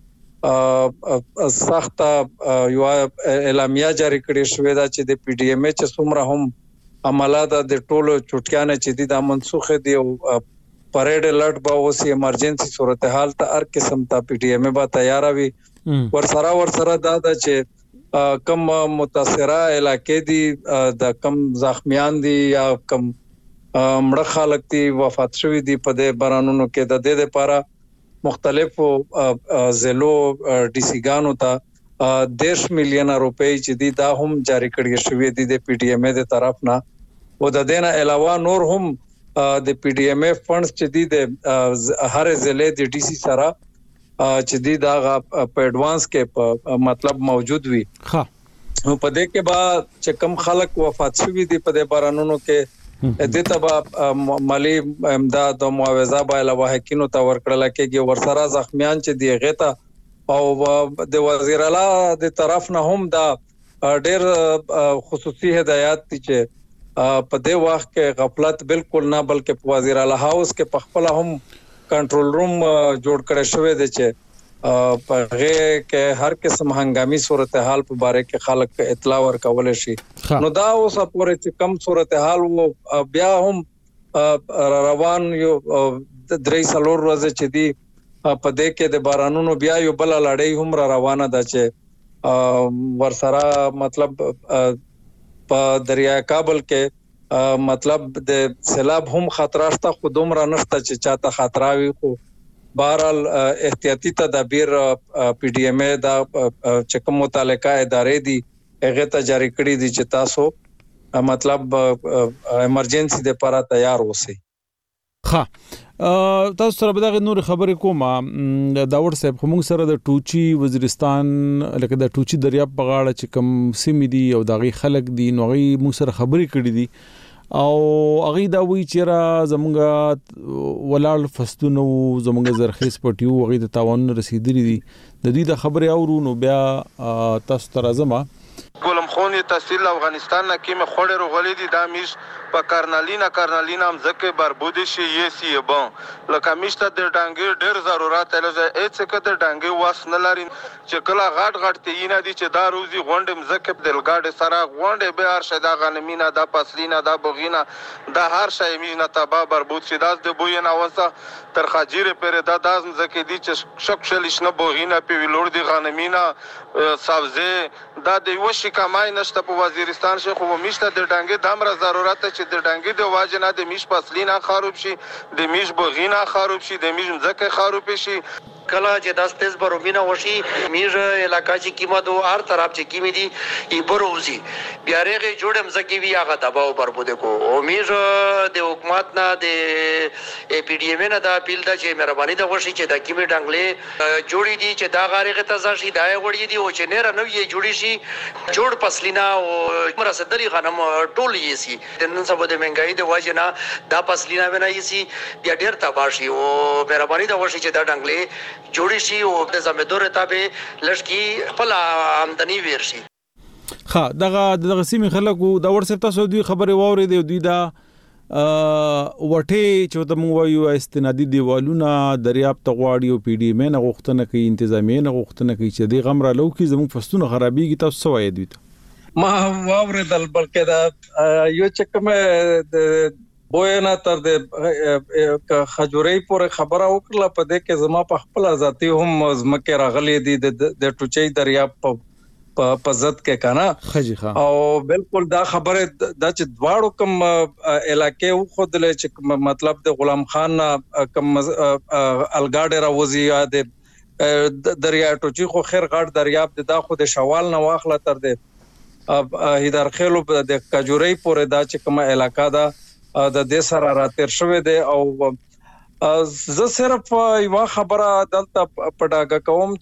سخت یو اعلامیه جاری کړی شوې ده چې د پی ډی ایم ای چې څومره هم عملات د ټولو چټکانه چې دي د منسوخه دي او پریډ الرټ به اوس ایمرجنسي صورتحال ته هر قسم ته پی ډی ایم ای به تیار وي ورسره دا چې کم متاثره علاقې دي د کم زخمیان دي یا کم مړه خلک دي وفات شوي دي په د بارانونو کې د دې لپاره مختلفو زلو ډي سی ګانو ته 10 میلیون روپۍ چې دي دا هم جاری کړی شوې دي د پی ډی ایم ای د طرف نه او د دې نه علاوه نور هم د پی ډی ایم ای فندز چې دي د هر ضلع د ډي سی سره چې دي دا په ایڈوانس کې مطلب موجود وي ها نو په دې کې با چې کم خلک وفات شوي دي په د بارانونو کې د تبا مالی امداد او معاوضه به علاوه حکینو ته ورکړل کېږي ورسره زخمیان چې دی غته او د وزیر اعلی د طرف نه هم دا ډېر خصوصي هدایات دي چې په دې وخت کې غفلت بالکل نه بلکې وزیر اعلی هاوس کې په خپل هم کنټرول روم جوړ کړی شوی دی چې پغه کې هر قسم هنګامي صورتحال په باره کې خلک اطلاع ورکول شي. نو دا اوس پورې چې کم صورتحال وو بیا هم روان یو 3-4 ورځې چې دی په دې کې د بارانونو بیا یو بل لړۍ هم روانه ده چې ورسره مطلب په دریای کابل کې مطلب د سیلاب هم خطر شته خو دومره نشته چې چاته خطر وي خو بهرحال احتیاطي تدابیر پی ډی ایم ای دا چې کوم متعلقه ادارې دي هغه ته جاری کړی دي چې تاسو مطلب ایمرجنسي د لپاره تیار اوسئ. ها تاسو سره به دا نور خبرې کومه داور صاحب موږ سره د ټوچي وزیرستان لکه د ټوچي دریاب په غاړه چې کوم سیمې دي او دغه خلک دي نو غي موږ سره خبرې کړې دي او هغه دا وی چې را زمونږ ولال فستونو زمونږ زرخیز پټیو هغه د تاوان رسیدلې دي د دې د خبرې اورونو بیا تاسو ته راځم. ګولم خون تحصیل افغانستان نه کې مې خوړې روغلې دي دا میش په کارنالینا هم ځکه بربودي شي یې سی بون لکه میشته د ډانګي ډېر ضرورت لږه اڅ کته ډانګي واس نه لري چې کله غټ تینا دي چې دا روزي غونډم ځکه د لګاډ سره غونډه به هر شدا غنمینا دا پسلینا دا بغینا دا هر شی مینا تبا بربود شي دا د بوې نه وسه تر خاجيره پر دا داز ځکه دي چې شک شلیش نه بغینا په ویلور دي غنمینا سبزه دا د وشي کمای نشته په وزیرستان شي خو میشته د ډانګي دمر ضرورت چې د ډانګي د واجنه د میش پسلینا خراب شي د میش بغینا خراب شي د میش ځکه خراب شي کله چې داس تیز برومینه وشي میز علاقہ چې کیمه دو هر طرف چې کیمه دي ای بروزي بیا رغه جوړم زکی وی هغه دباو بربوده کو او میز د حکومت نه د پی ډی ایم نه دا اپیل دا چې مهرباني دا وشي چې د کیمه ډنګلې جوړی دي چې دا غارغه ته ځي دا وړي دي او چې نه رنو یې جوړی شي جوړ پسلینا او مرسدري غنم ټول یې سي د نن سبا د منګای د واجنه دا پسلینا ونه یې سي بیا ډیر تباشي او مهرباني دا وشي چې دا ډنګلې جوړی شي او د زمیندور تابع لشکي خپل آمدنی ویر شي. ها دغه سیمه خلکو دا ورسره تاسو دوی خبره ووري دی دوی دا وټه چې ته مو وایو استنادي دیوالونه دریاب ته غواړي او پی ډی ایم نه غوښتنه کوي انتظامیه نه غوښتنه کوي چې د غمره لو کې زموږ فستونه خرابېږي تاسو وایي دوی ته ما ووري دل بلکې دا یو چې کومه بوینا تر د خجورې پورې خبره وکړه په دې کې زما په خپل ذاتی هم زمکه راغلي دي د ټوچي دریاب په زد کې کنه او بالکل دا خبره د چې دواړو کم علاقې خود له چې مطلب د غلام خان کم الګاډ راوځي یا د دریا ټوچي خو خیر غاټ دریاب د خو د شوال نه واخله تر د هیدر خېلو د کجورې پورې دا چې کومه علاقہ دا د دې سره راتیر شوې ده او زه صرف یو خبره دلته پډاګه کوم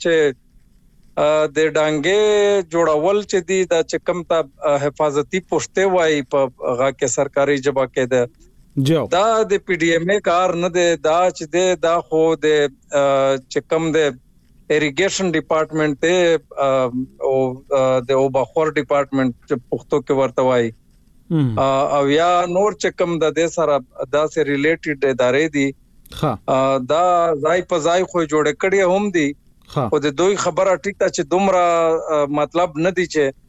چې د ډانګې جوړول چې دي د چکم ته حفاظتي پوسټه وای په هغه کې سرکاري جبا کې ده دا د پی ډی ایم ای کار نه ده دا چې دا خو د چکم د اریګیشن ډپارټمنټ ته او د اوبخور ډپارټمنټ چې پښتو کې ورته وای او یا نور چکم د دې سره دا سره ریلیټډ ادارې دي دا ځای په ځای خو جوړ کړي هم دي او د دوی خبره ټیک ته چې دومره مطلب نه دي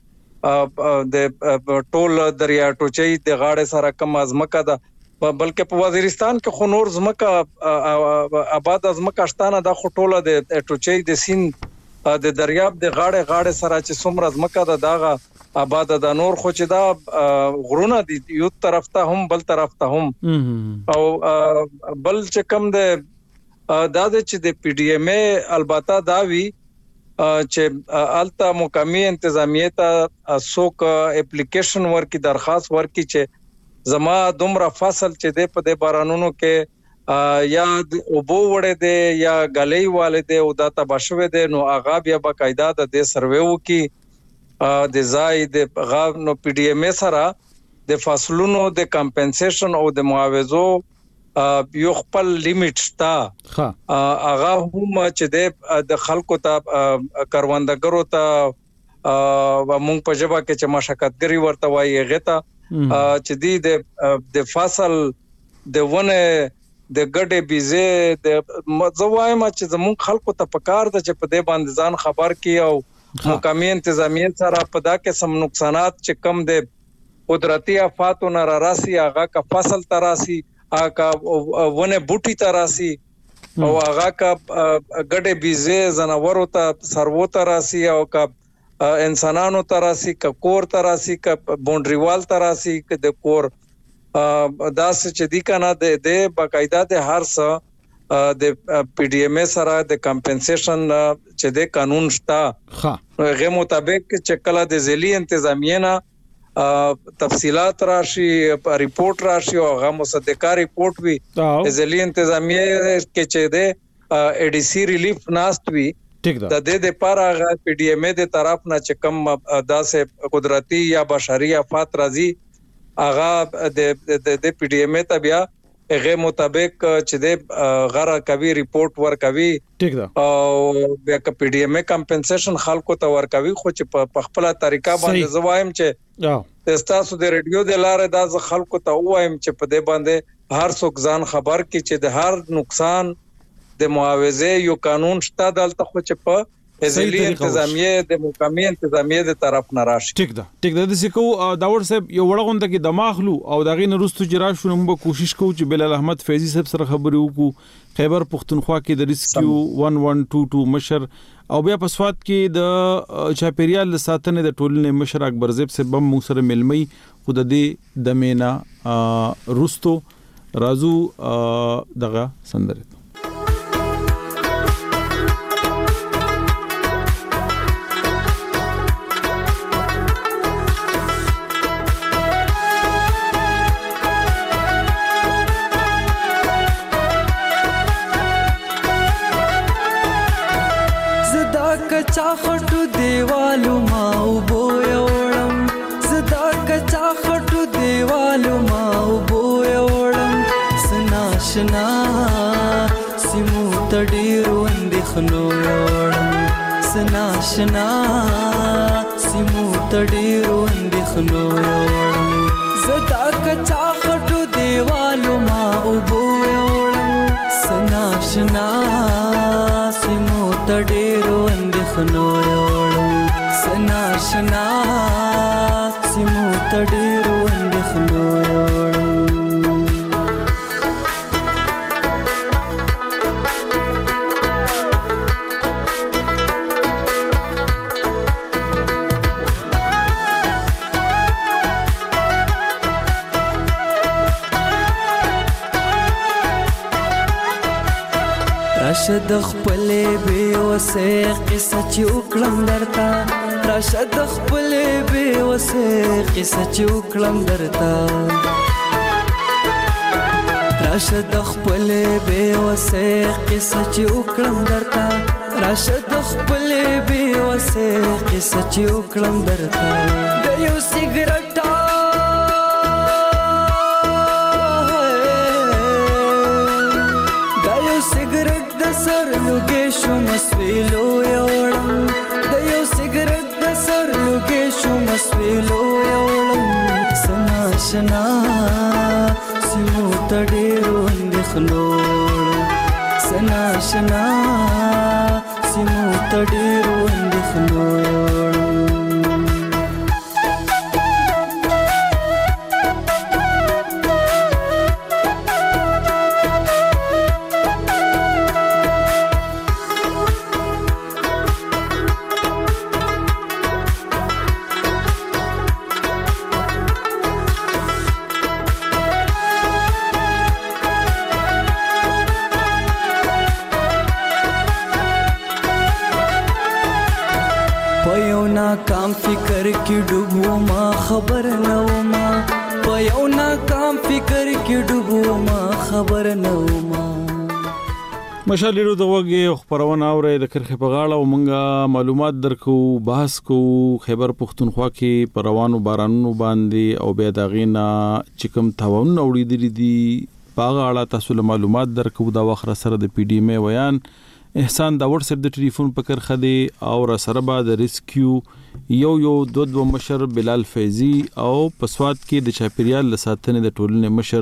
چې د ټول دریا ټوچي د غاړه سره کم ازمکه ده بلکې په وزیرستان کې خو نور ازمکه آباد ازمکه شتانه د خټوله د ټوچي د سین د دریاب د غاړه سره چې څومره ازمکه ده داغه آباد د نور خو چې دا غرونه دي یو طرف ته هم بل طرف ته هم او بل چې کم ده دا چې د پی ډی ایم ای البته دا وی چې الته مقامی انتظامیه ته سوک اپلیکیشن ورکی درخواست ورکی چې زما دومره فصل چې د په بارانونو کې یا اوبو وړه دي یا غلې والے دي او دا تباشوي دي نو اغا بیا باقاعده د سروې وکي د زای د غاو نو پی ډی ایم ای سره د فاصلونو د کمپنسیشن او د معاوضو یو خپل لیمیټ شتا اغا هم چې د خلکو ته کاروندګرو ته مونږ په جبا کې چې مشکتګری ورته وایي غته چې د فصل د ونه د ګډې بيزه د مزوایم چې زمون خلکو ته پکار د چې په دې باندې ځان خبر کی او مقامی انتظامیه سره په دا کې سم نقصانات چې کم د قدرتي آفاتو نه راسي هغه کا فصل تراسي هغه کا ونه بوټي تراسي او هغه کا ګډې بيزه زناورو ته سرو تراسي او کا انسانانو تراسي کا کور تراسي کا بونډریوال تراسي ک د کور داس چې دی کنه د باقاعده د هر څه د پی ډی ایم سره د کمپنسیشن چې د قانون شته غو مطابق چې کله د ځلی انتظامیه نه تفصيلات راشي ریپورت راشي او هغه مصدقه ریپورت وي ځلی انتظامیه کې چې د ای ډی سی ریلیف ناست وي د دې لپاره هغه پی ډی ایم د طرف نه چې کم داسې قدرتي یا بشري آفات راځي هغه د پی ډی ایم ته بیا هغه مطابق چې د غره کوي ریپورت ورکوي ټیک ده او بیا ک پی ډی ایم کمپنسیشن خلکو ته ورکوي خو چې په خپل طریقه باندې زوایم چې تاسو د ریډیو د لارې د خلکو ته وایم چې په دې باندې هر څوک ځان خبر کی چې د هر نقصان د معاوضه یو قانون شته دلته خو چې په ازلی انتظامیه د مقامی انتظامیه د طرف نه راشي ټیک ده د سکو داور صاحب یو وړغونده کې دماغلو او دغه نرستو جرا شو موږ کوشش کوو چې بلال احمد فیضی صاحب سره خبرې وکړو خیبر پختونخوا کې د ریسکیو 1122 مشر او بیا په سواد کې د چاپیریال ساتنې د ټولنې مشر اکبر زیب صاحب هم موږ سره ملمي خود دې د مینا رستو رازو دغه سندره خټو دیوالو ما وبویوړم زدا کچا خټو دیوالو ما وبویوړم سناشنا سیمو تډیرو اندخنو وړم سناشنا سیمو تډیرو اندخنو وړم زدا کچا خټو دیوالو ما وبویوړم سناشنا سیمو تډیرو اندخنو وړم سناشنا سیمو تډیرو اندخنو وړم راشد خپلې به وسه قصه چې وکړم درتا راشد خپلې به وسه قصه چې وکړم درتا راشد خپلې به وسه قصه چې وکړم درتا راشد خپلې به وسه قصه چې وکړم درتا د یو سیګریټ سر لوګې شو مسویلو یوړم د یو سیګریټ د سر لوګې شو مسویلو یوړم سناشنا سیمو تډیرو اندخنو سناشنا سیمو تډیرو اندخنو یوړم کام فکر کې ډوبو ما خبر نه وما په یو ناکام فکر کې ډوبو ما خبر نه وما مشالېرو د وګي خبرونه اورې د کرخه په غاړه او مونږه معلومات درکو بحث کو خیبر پختونخوا کې پر روانو بارانونو باندې او بیا د غینا چکم تاون اوریدلې دي په غاړه تاسو معلومات درکو دا وخت سره د پی ډی ایم ویان احسان دا WhatsApp د ټلیفون په کرخه دی او را سره با د ریسکیو یو دو مشر بلال فیضی او پسواد کې د چاپیریال لساتنې د ټولنې مشر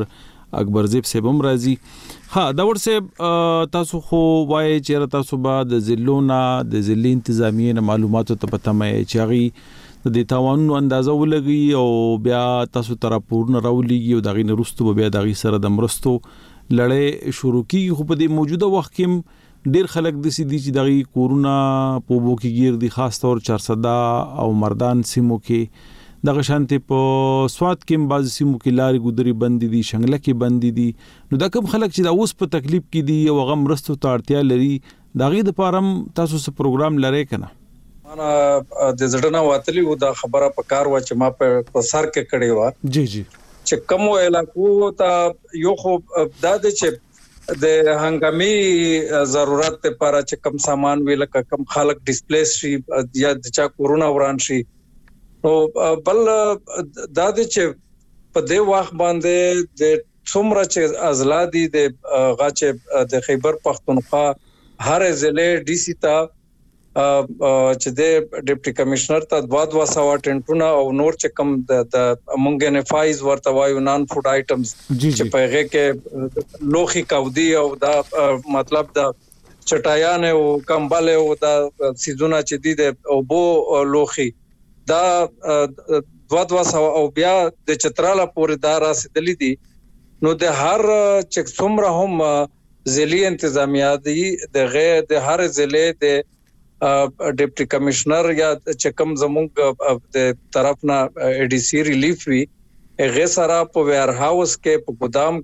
اکبر زیب سیبم راځي ها دا ورسه تاسو خو وای چې تاسو به د ضلعونو د ضلع انتظامیه معلوماتو ته پته مې چاغي د تاوانونو اندازه ولګي او بیا تاسو ته راپورونه راولېږي او دغه نرستو بیا دغه سره د مرستو لړۍ شروع کیږي خو په دې موجوده وخت کې ډیر خلک د سې دي چې دغه کورونا په بو کې گیر دي خاص طور 400 او مردان سیمو کې دغه شانتي په سواد کې بعض سیمو کې لارې ګودري بند دي شنګله کې بند دي نو دا کوم خلک چې دا اوس په تکلیف کې دي او غم رستو ته اړتیا لري دغه د پارم تاسو سره پروګرام لري کنه انا د زړه نه واتلی و دا خبره په کار و چې ما په سر کې کړې و جی جی چې کوم علاقو ته یو خو دا د چې د هنګامي ضرورت لپاره چې کم سامان ویل کم خلک ډیسپلیس شي یا د چا کورونا وران شي نو بل دا د چې په دې وخت باندې د څومره چې ازلادي د غاچ د خیبر پختونخوا هر ضلع ډي سي ته چې د ډیپټي کمشنر ته 2200 ټنټونه او نور چې کم د مونږ نه فایز ورته وایو نان فود آیټمز چې پهغه کې لوخي کاودي او دا مطلب دا چټایان او کمبل او دا سيزونه چې دي د او بو لوخي دا 2200 او بیا د چتراله پورې دا راسدلې دي نو د هر چې څومره هم ضلعي انتظامیه دي د هر ضلع د ډیپټي کمشنر یا چکم زمونږ د طرف نه ای ډي سي ریلیف وی هغه سره په ویر هاوس کې په ګودام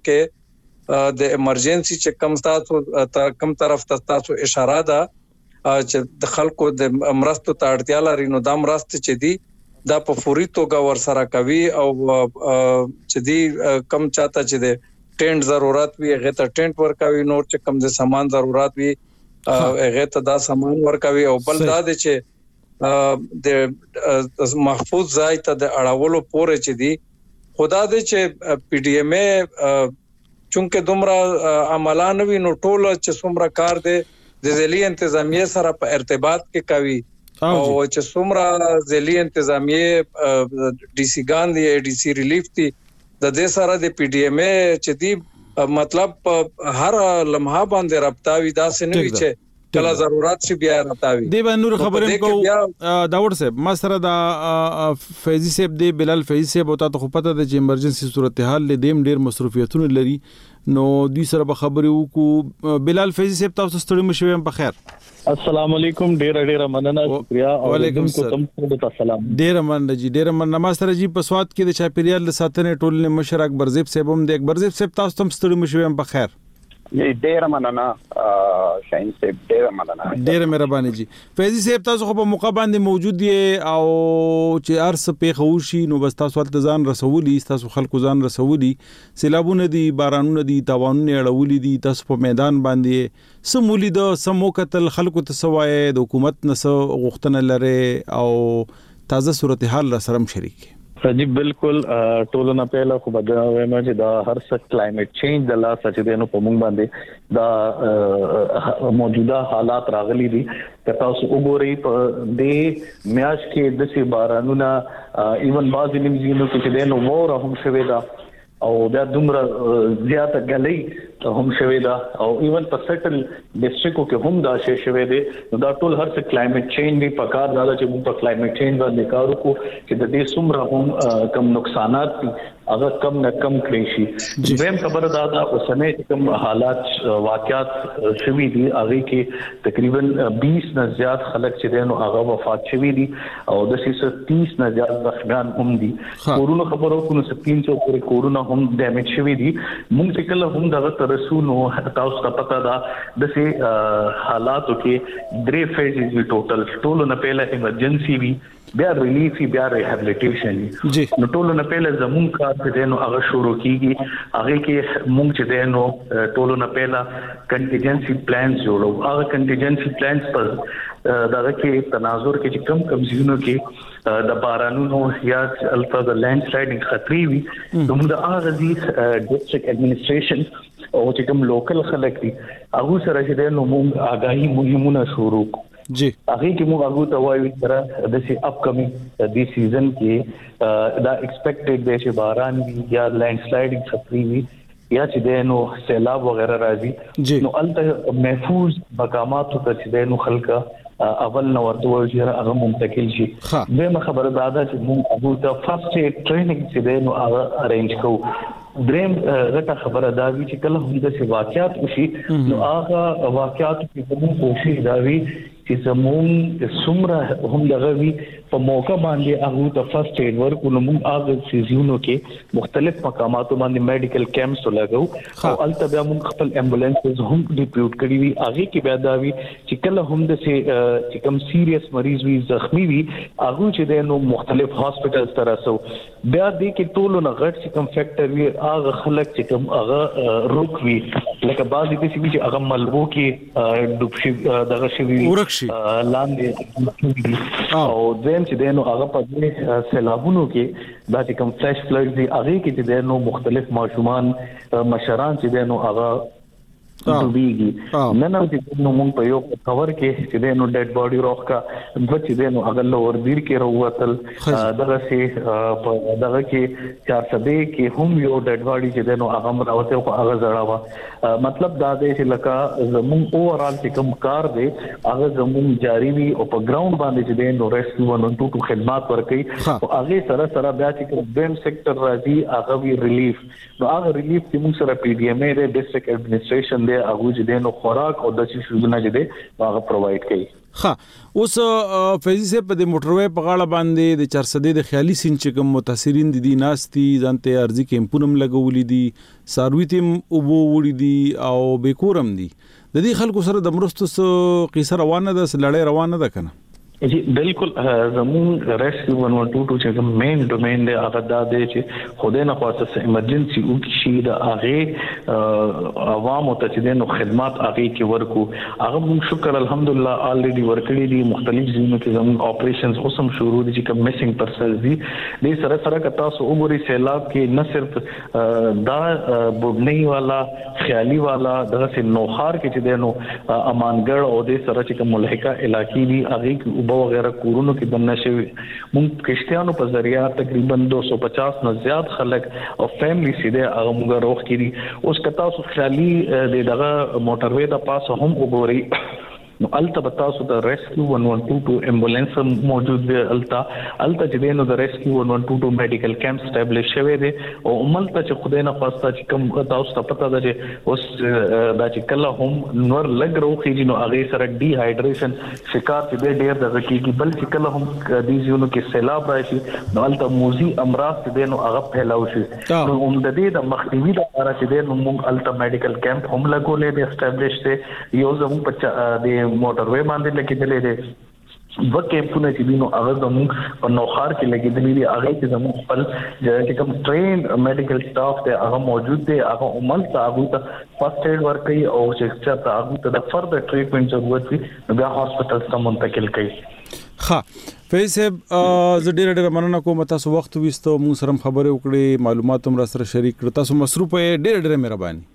کې د ایمرجنسي چکم تاسو کم طرف تاسو اشاره ده چې د خلکو د مرستو ته اړتیا لري نو د مرست چې دي دا په فوري توګه ور سره کوي او چې دي کم چاته چې د ټینټ ضرورت وي هغه ته ټینټ ورکوي نور چې کم د سامان ضرورت وي هغه ته دا سامان ورکوي او بل دا د چې د محفوظ ځای ته د اړولو پورې چې دي خدا دې چې پی ډی ایم ا چونکه دومره عملان وی نو ټول چې څومره کار دی د ضلعي انتظامیه سره په ارتباط کې کوي او چې څومره ضلعي انتظامیه ډي سي ګان دی ډي سي ریلیف دی د دې سره د پی ډی ایم ا چې دی مطلب هر لمحه باندې رابطاوي دا سنوي چې کله ضرورت شي بیا رابطاوي دی باندې نور خبرې کو داور صاحب ما سره دا فیضی صاحب دی بلال فیضی صاحب وتا ته پته د ایمرجنسي صورتحال لدیم ډیر مصروفیتونه لري نو دوی سره به خبرې وکړو بلال فیضی صاحب تاسو ستړي مشوي په خیر السلام علیکم ډیر مننه شکریا وعلیکم السلام ډیر مننه ما سره جی په سواد کې د چاپیریال د ساتنې ټولنې مشر اکبر زیب صاحب هم د اکبر زیب صاحب تاسو هم ستړي مشوي په خیر ډیر مننه شاهین صاحب ډیر مننه ډیر مهرباني جی فیضی صاحب تاسو خو په موقع باندې موجود یې او چې ارس په خوشي نو بس تاسو ته ځان رسولي تاسو خلکو ځان رسولي سیلابونه دي بارانونه دي تاوانونه اړولې دي تاسو په میدان باندې سمولي د سمو قتل خلکو ته سوای د حکومت نسو غوښتنه لري او تازه صورتحال را سره شریک جی بالکل ټولنه په خو بدل وایم چې دا هر څه کلایمټ چینج د لاس چې دینو په مونږ باندې دا موجوده حالات راغلي دي که تاسو وګورئ په دې میاش کې د سي بارانونه ایون بعض نیمزینو کې دینو وور هم شوي دا او بیا دومره زیاته غلې هم شوي دا او ایون په سټل ډیسټریکټو کې هم دا شوي دي دا ټول هر څه کلایمټ چینج دی په کار دا چې موږ په کلایمټ چینج باندې کار وکړو چې د دې څومره هم کم نقصانات دي هغه کم نه کم کړی شي زم خبره دا اوسنۍ کوم حالات واقعات شوي دي هغه کې تقریبا 20 نه زیات خلک چې دینو هغه وفات شوي دي او د 30 نه زیات زخمیان هم دي کورونا خبرو کو 300 پورې کورونا هم ډیمیج شوي دي موږ کله هم دغه ترسونو تاسو ته پتا دا د حالاتو کې درې فیزز وی ټول نه پهله ایمرجنسي وی بیا ریلیف بیا ریهابلیټیشن نو ټول نه پهله زمون کار چې دینو هغه شروع کیږي هغه کې مونږ چې دینو ټول نه پهله کنټینجنسي پلانز جوړو هغه کنټینجنسي پلانز پر دغه کې تناظر کې کم ځینو کې د بارانونو یا الفا د لینډ سلایډینګ خطرې وي نو موږ هغه دي ډیسټریکټ ایڈمنسټریشن او چې کوم لوکل خلک دي هغه سره چې دینو موږ آگاهی مهمونه شروع جی هغه کې موږ هغه ته وایو چې د سی اپ کمینګ دی سیزن کې دا ایکسپیکټډ دی چې باران وي یا لینډ سلایډینګ خطرې وي یا چې د نو سیلاب وغیرہ راځي نو الته محفوظ مقامات ته چې د نو خلک اول نو ورته چې هغه منتقل شي دغه خبره دا چې موږ هغه ته فرست ایډ ټریننګ چې د نو هغه ارینج کوو دریم غټه خبره دا وی چې کله هم د واقعیت وشي نو هغه واقعیت په کومه کوشش دا وی چې زموږ څومره هم دغه وی په موقع باندې هغه ته فرست ایډ ورکو نو موږ هغه سيزونو کې مختلف مقاماتو باندې میډیکل کیمپس لګاو او البته بیا موږ خپل امبولانسز هم ډیپیوټ کړی وی هغه کې بیا دا وی چې کله هم د چې کوم سیریس مریض وی زخمی وی هغه چې د نو مختلف هاسپټلز ته راسو بیا د کې ټول نه غټ چې کوم فیکټر وی هغه خلک چې کوم هغه روک وی لکه بعضی د چې هغه ملبو کې ډوب شي دغه شي لاندې او دیم چې دینو هغه په سیلابونو کې دا چې کوم فلش فلډ دي هغه کې چې دینو مختلف ماشومان مشران چې دینو هغه دوبېږي نن چې نو موږ په یو کور کې چې دینو ډیډ باډي روخه چې دینو هغه لور دیر کې وروتل دغه سي په دغه کې 400 کې هم یو ډیډ باډي چې دینو هغه راوته او هغه زړاوه مطلب دا دی چې لکه زموږ اوورال چې کوم کار دی هغه زموږ جاری وي او په ګراوند باندې چې دینو ریسکیو 112 خدمات ورکړي او هغه سره بیا چې کوم بیم سېکټر راځي هغه وی ریلیف نو هغه ریلیف چې موږ سره پی ډی ایم ای د ډیسټریکټ ایڈمنسټریشن دی هغه چې دینو خوراک او د چي شوونه چې دی هغه پرووایډ کوي اوس فیضی صاحب په موټروي په غاړه باندې د 400 د خیالي سین چې کوم متاثرین دي ناستي ځانته ارزي کیمپونم لګولې دي سارویتم او وړي دي او بیکورم دي د دې خلکو سره د مرستو قصه روانه ده لړۍ روانه ده کنه جی بالکل زمون ریسکیو 112 چې کوم مین ډومین دی هغه دا دی چې خوده نه خاصه ایمرجنسي او کې شي د هغه عوام ته چې نو خدمات هغه کې ورکو هغه موږ شکر الحمدلله الریډي ورکړي دي مختلف ځینو کې زمون اپریشنز اوسم شروع دي چې کوم میسنګ پرسنز دي د سره کتا سو عمرې سیلاب کې نه صرف دا بوبنی والا خیالي والا دغه نوخار کې چې نو امانګړ او د سره چې کوم ملحقه علاقې دي هغه وغیرہ کورونو کې بننا شوی مونږ کشتیانو په ذریعہ تقریبا 250 نه زیات خلک او فیملی سیده هغه موږ روخ کړي اوس کتا سو خیالي دغه موټروي د پاسه هم وګوري نو الته بتاسو د ریسکیو 112 امبولانس موجود دی الته چې نو د ریسکیو 112 میډیکل کیمپ اسټابلیش شوی دی او عملته چې خدای نه خواسته چې کوم تاسو ته پته ده چې اوس دا چې کله هم نور لګ روخي نو هغه سره ډي هایډریشن شکار چې ډېر د غکیږي بل چې کله هم د زیونو کې سیلاب راشي نو الته موزي امراض چې نو هغه پھیلاو شي نو هم د دې د مخنیوي لپاره چې نو موږ الته میډیکل کیمپ هم لګولې دي اسټابلیش دی یو زموږ په د موټروي باندې لګیدلې دي وکه په نتیجه نو هغه زموږ په نوخار کې لګیدلې دي هغه چې زموږ خپل چې کوم ټرین میډیکل سټاف دی هغه موجود دی هغه عمل ته هغه ته فرست ایډ ورکړي او چې ته هغه ته د فردر ټریټمنټ ضرورت وي نو بیا هاسپټل ته منتقل کړي فیض صاحب زه ډېر مننه کوم تاسو وخت وستو موږ سره خبرې وکړې معلومات هم را سره شریک کړ تاسو مصروف یې ډېر مهرباني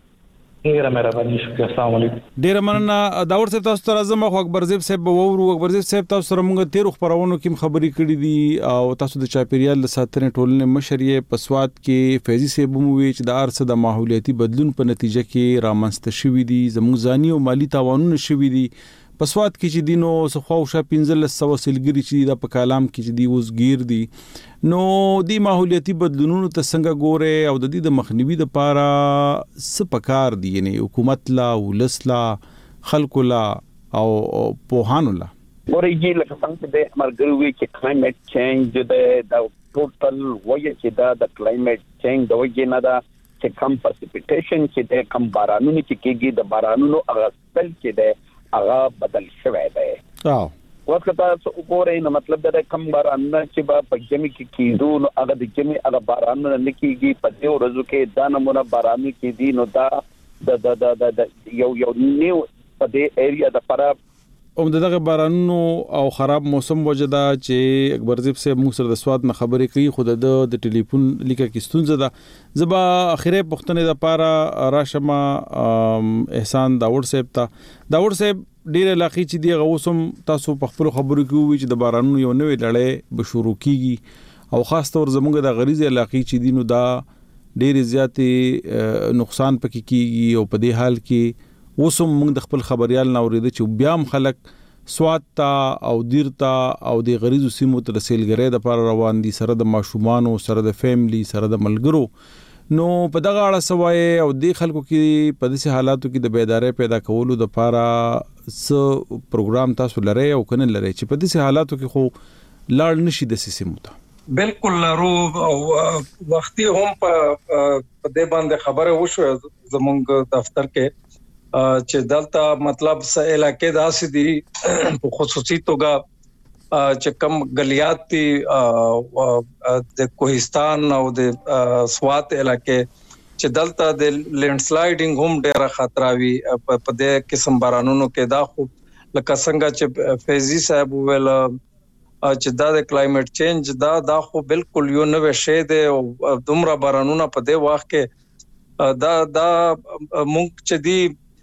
السلام علیکم ډیر مننه داور صاحب تاسو ته اعظم اکبر زیب صاحب وورو اکبر زیب صاحب تاسو سره موږ 13 خبرونو کې خبرې کړې دي او تاسو د چاپیریال ساتنې ټولنې مشرې په سواد کې فیضی صاحب مو وی چې د ارڅ د ماحولیاتي بدلون په نتیجه کې رامنځته شوې دي زموږ ځاني او مالی تاوانونه شوې دي په سواد کې چې دینو سخواوشه 1500 سلګری چې د په کلام کې چې دی وزګیر دي نو دی ماحولیاتي بدلونونو ته څنګه ګوره او د دې د مخنیوي لپاره څه پکار دي یعنی حکومت لا ولسلا خلکو لا او پوهانو لا ورېږي لکه څنګه د مرګروي کې کلایمټ چینج د ټوټل وایي چې د کلایمټ چینج د وجې نه دا چې کم پرسپیټیشن چې د کم بارانونو چې کېږي د بارانونو اغسل کې د هغه بدل شوی دی وخت تاسو وګورئ نو مطلب دا کم بارانونه چې په جمی کې کیدو نو هغه د جمی هغه بارانونه نه کیږي په دې ورځو کې دا نمونه بارانونه کې دي نو دا د یو نیو په دې ایریا د پر دغه بارانونو او خراب موسم وجدا چې اکبر زیب صاحب موږ سره د سواد نه خبرې کوي خود د ټلیفون لیکه کې ستونزه ده زبا اخیره پښتنې د پاره راشمه احسان داور صاحب ډیر علاقې چې دی غوسم تاسو په خپل خبرو کې وی چې د بارانونو یو نوې لړۍ به شروع کیږي او خاص طور زموږ د غریزي علاقې چې دینو دا ډېر زیاتې نقصان پکې کیږي او په دې حال کې اوسم موږ د خپل خبريال نه اورېده چې بیا هم خلک سواد تا او دیرتا او د غریزو سیمو ته رسیدګرې د پر روان دي سره د ماشومانو سره د فیملی سره د ملګرو نو په دغه اړه سوای او د خلکو کې په داسې حالاتو کې د بیدارۍ پیدا کولو د لپاره څه پروګرام تاسو لرئ او کنه لرئ چې په داسې حالاتو کې خو لاړ نشي د سیمو ته بالکل لرو او وختي هم په دې باندې خبره وشو زمونږ دفتر کې چې دلته مطلب څه علاقې داسې دي په خصوصي توګه چې کم غلیات دي د کوهستان او د سوات علاقې چې دلته د لینډ سلایډینګ هم ډېر خطراوي په دې قسم بارانونو کې دا خو لکه څنګه چې فیضی صاحب ویل چې دا د کلایمټ چینج دا خو بالکل یو نوې شی دی او دومره بارانونه په دې وخت کې دا مونږ چې دی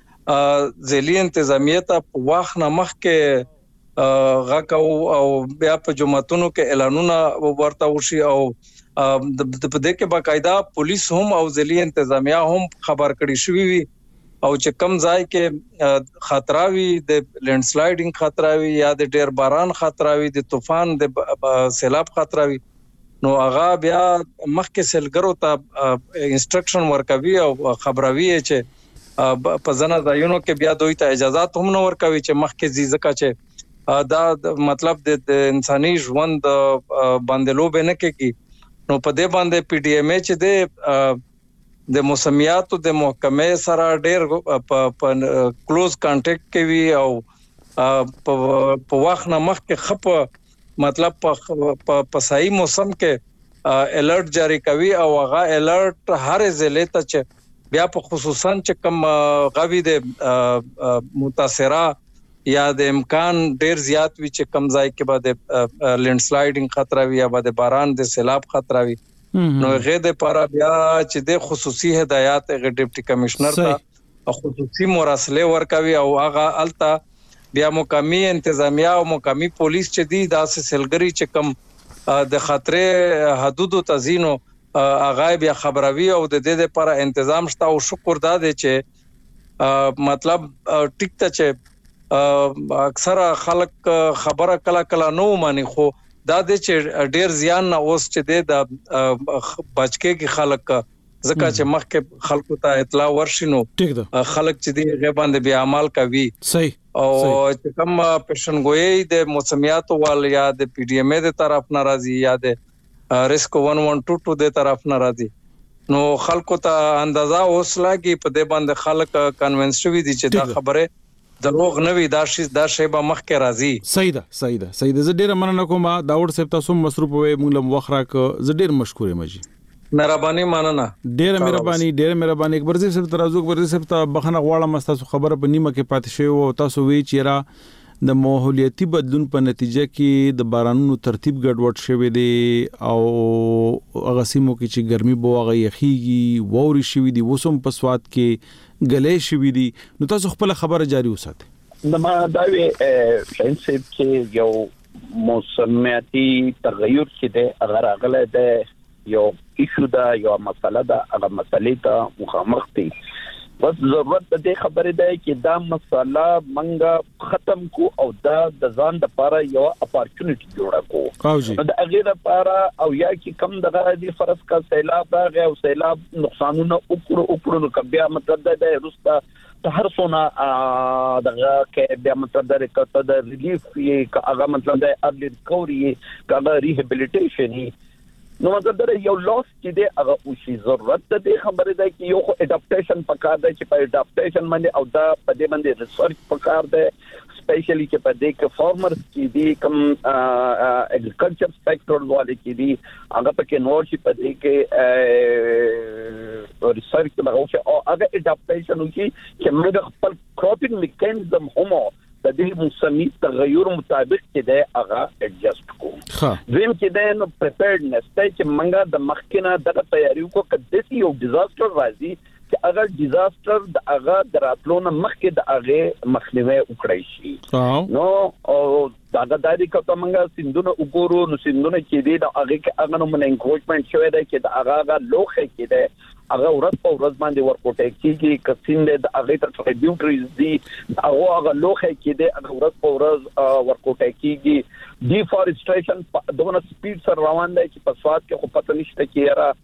ځلې انتظامیه ته په وخت نه مخکې غاکاو او بیا په جمعتونو کې اعلانونه ورته وشي او د دې کې باقاعده پولیس هم او ځلې انتظامیه هم خبر کړي شوی وي او چې کم ځای کې خطراوي د لینډ سلایډینګ خطراوي یا د ډیر باران خطراوي د طوفان د سیلاب خطراوي نو هغه بیا مخکې سلګرو ته انسټرکشن ورکوي او خبروي چې په ځنه ځایونو کې بیا دوی ته اجازه هم نه ورکوي چې مخکې ځکه چې دا مطلب د انساني ژوند باندې لوب نه کوي نو په دې باندې پی ډی ایم ای چې د موسمیاتو د محکمې سره ډېر په کلوز کانټیکټ کوي او په وخت نه مخکې خپ مطلب په صحیح موسم کې الرټ جاری کوي او هغه الرټ هر ضلع ته چې بیا په خصوصا چې کم غوي د متاثره یا د امکان ډیر زیات وي چې کم ځای کې به د لینډ سلایډینګ خطر وي یا به د باران د سیلاب خطر وي نو غیر د پاره بیا چې د خصوصي هدایات غیر ډیپټي کمشنر ته خصوصي مراسله ورکوي او هغه التا بیا مقامی انتظامیه او مقامی پولیس چې دی داسې سلګری چې کم د خطرې حدود تزینو هغه بیا خبروي او د دې لپاره تنظیم شته او شکر دا دی چې مطلب ټیک ته چې اکثره خلک خبره کلا نو مانی خو دا د چې ډیر زیان نه اوس چې د بچکه کې خلک ځکه چې مخکې خلکو ته اطلاع ورشینو خلک چې دی غیبان د بیا عمل کوي صحیح او چې کوم پېشنګوئی د موسمیاتو وال یا د پی ډی ایم ای د طرف ناراضي یا د ریسک 1122 د طرف ناراضي نو خلکو ته اندازا اوس لاګي په دې باندې خلک کنوینس شوی دي چې دا خبره دروغ نه وي دا شی به مخکې راځي صحیح ده زه ډیر مننه کوم داوود صاحب تاسو مصروف وې موږ لم وخره زه ډیر مشکور یم جی مهرباني مننه ډیر مهرباني اکبر صاحب ترازو اکبر صاحب ته بخنه غواړم تاسو خبره په نیمه کې پاتې شوی او تاسو وی چیرې د ماحولیاتي بدلون په نتیجه کې د بارانونو ترتیب ګډوډ شوی دی او هغه سیمو کې چې ګرمي بوغه یخيږي ووري شوی دی وسوم په سواد کې غلې شوی دی نو تاسو خپل خبره جاری وساتئ د ما داوی شاین صاحب چې یو موسمیاتي تغیر چې د اگر اغله د یو ایشو دا یو مسله دا هغه مسلې ته مخامخ دي بس ضرورت د خبرې ده چې دا مسله منګه ختم کو او دا د ځان لپاره یو اپورتونټی جوړه کو دا غیر لپاره او یا چې کم دغه دي فرض کا سیلاب راغی او سیلاب نقصانونه وکړو نو کبیا مطلب ده رستا هر سونه دغه کې بیا مطلب ده کته د ریلیف یې هغه مطلب ده ارلی ریکوري کغه ریهابیلیټیشن نو مطلب دا یو لاس چې دی هغه او شي ضرورت د خبرې ده چې یو اډاپټیشن پکار دی چې په اډاپټیشن باندې او دا په دې باندې ریسرچ پکار دی سپیشلی چې په دې کې فارمرز کې دي کم اګریکلچر سېکټر والے کې دي هغه په کې نور شي په دې کې ریسرچ هغه او هغه اډاپټیشن وکړي چې موږ خپل کراپینګ میکانیزم هم د دې موسمي تغیر مطابق چې د هغه اډجست کو زم چې د نو پریپیرډنس ته چې منګه د مخکنه د تیاری کو کده یو ډیزاستر راځي چې هغه ډیزاستر د هغه دراتلونه مخکې د هغه مخنیوي وکړای شي. نو او دا دایي کومه موږ سندونه وګورو نو سندونه کې دي د هغه کې هغه نو من انکوریجمنت شوی دی چې د هغه لوخه کې دی هغه ورځ په ورځ باندې ورکوټه کیږي کسین د هغه تر ټریبیوټریز دي هغه لوخه کې دی هغه ورځ په ورځ ورکوټه کیږي. ډیفارستریشن دغه سپیډ سره روان دی چې په سواد کې خو پته نشته کې را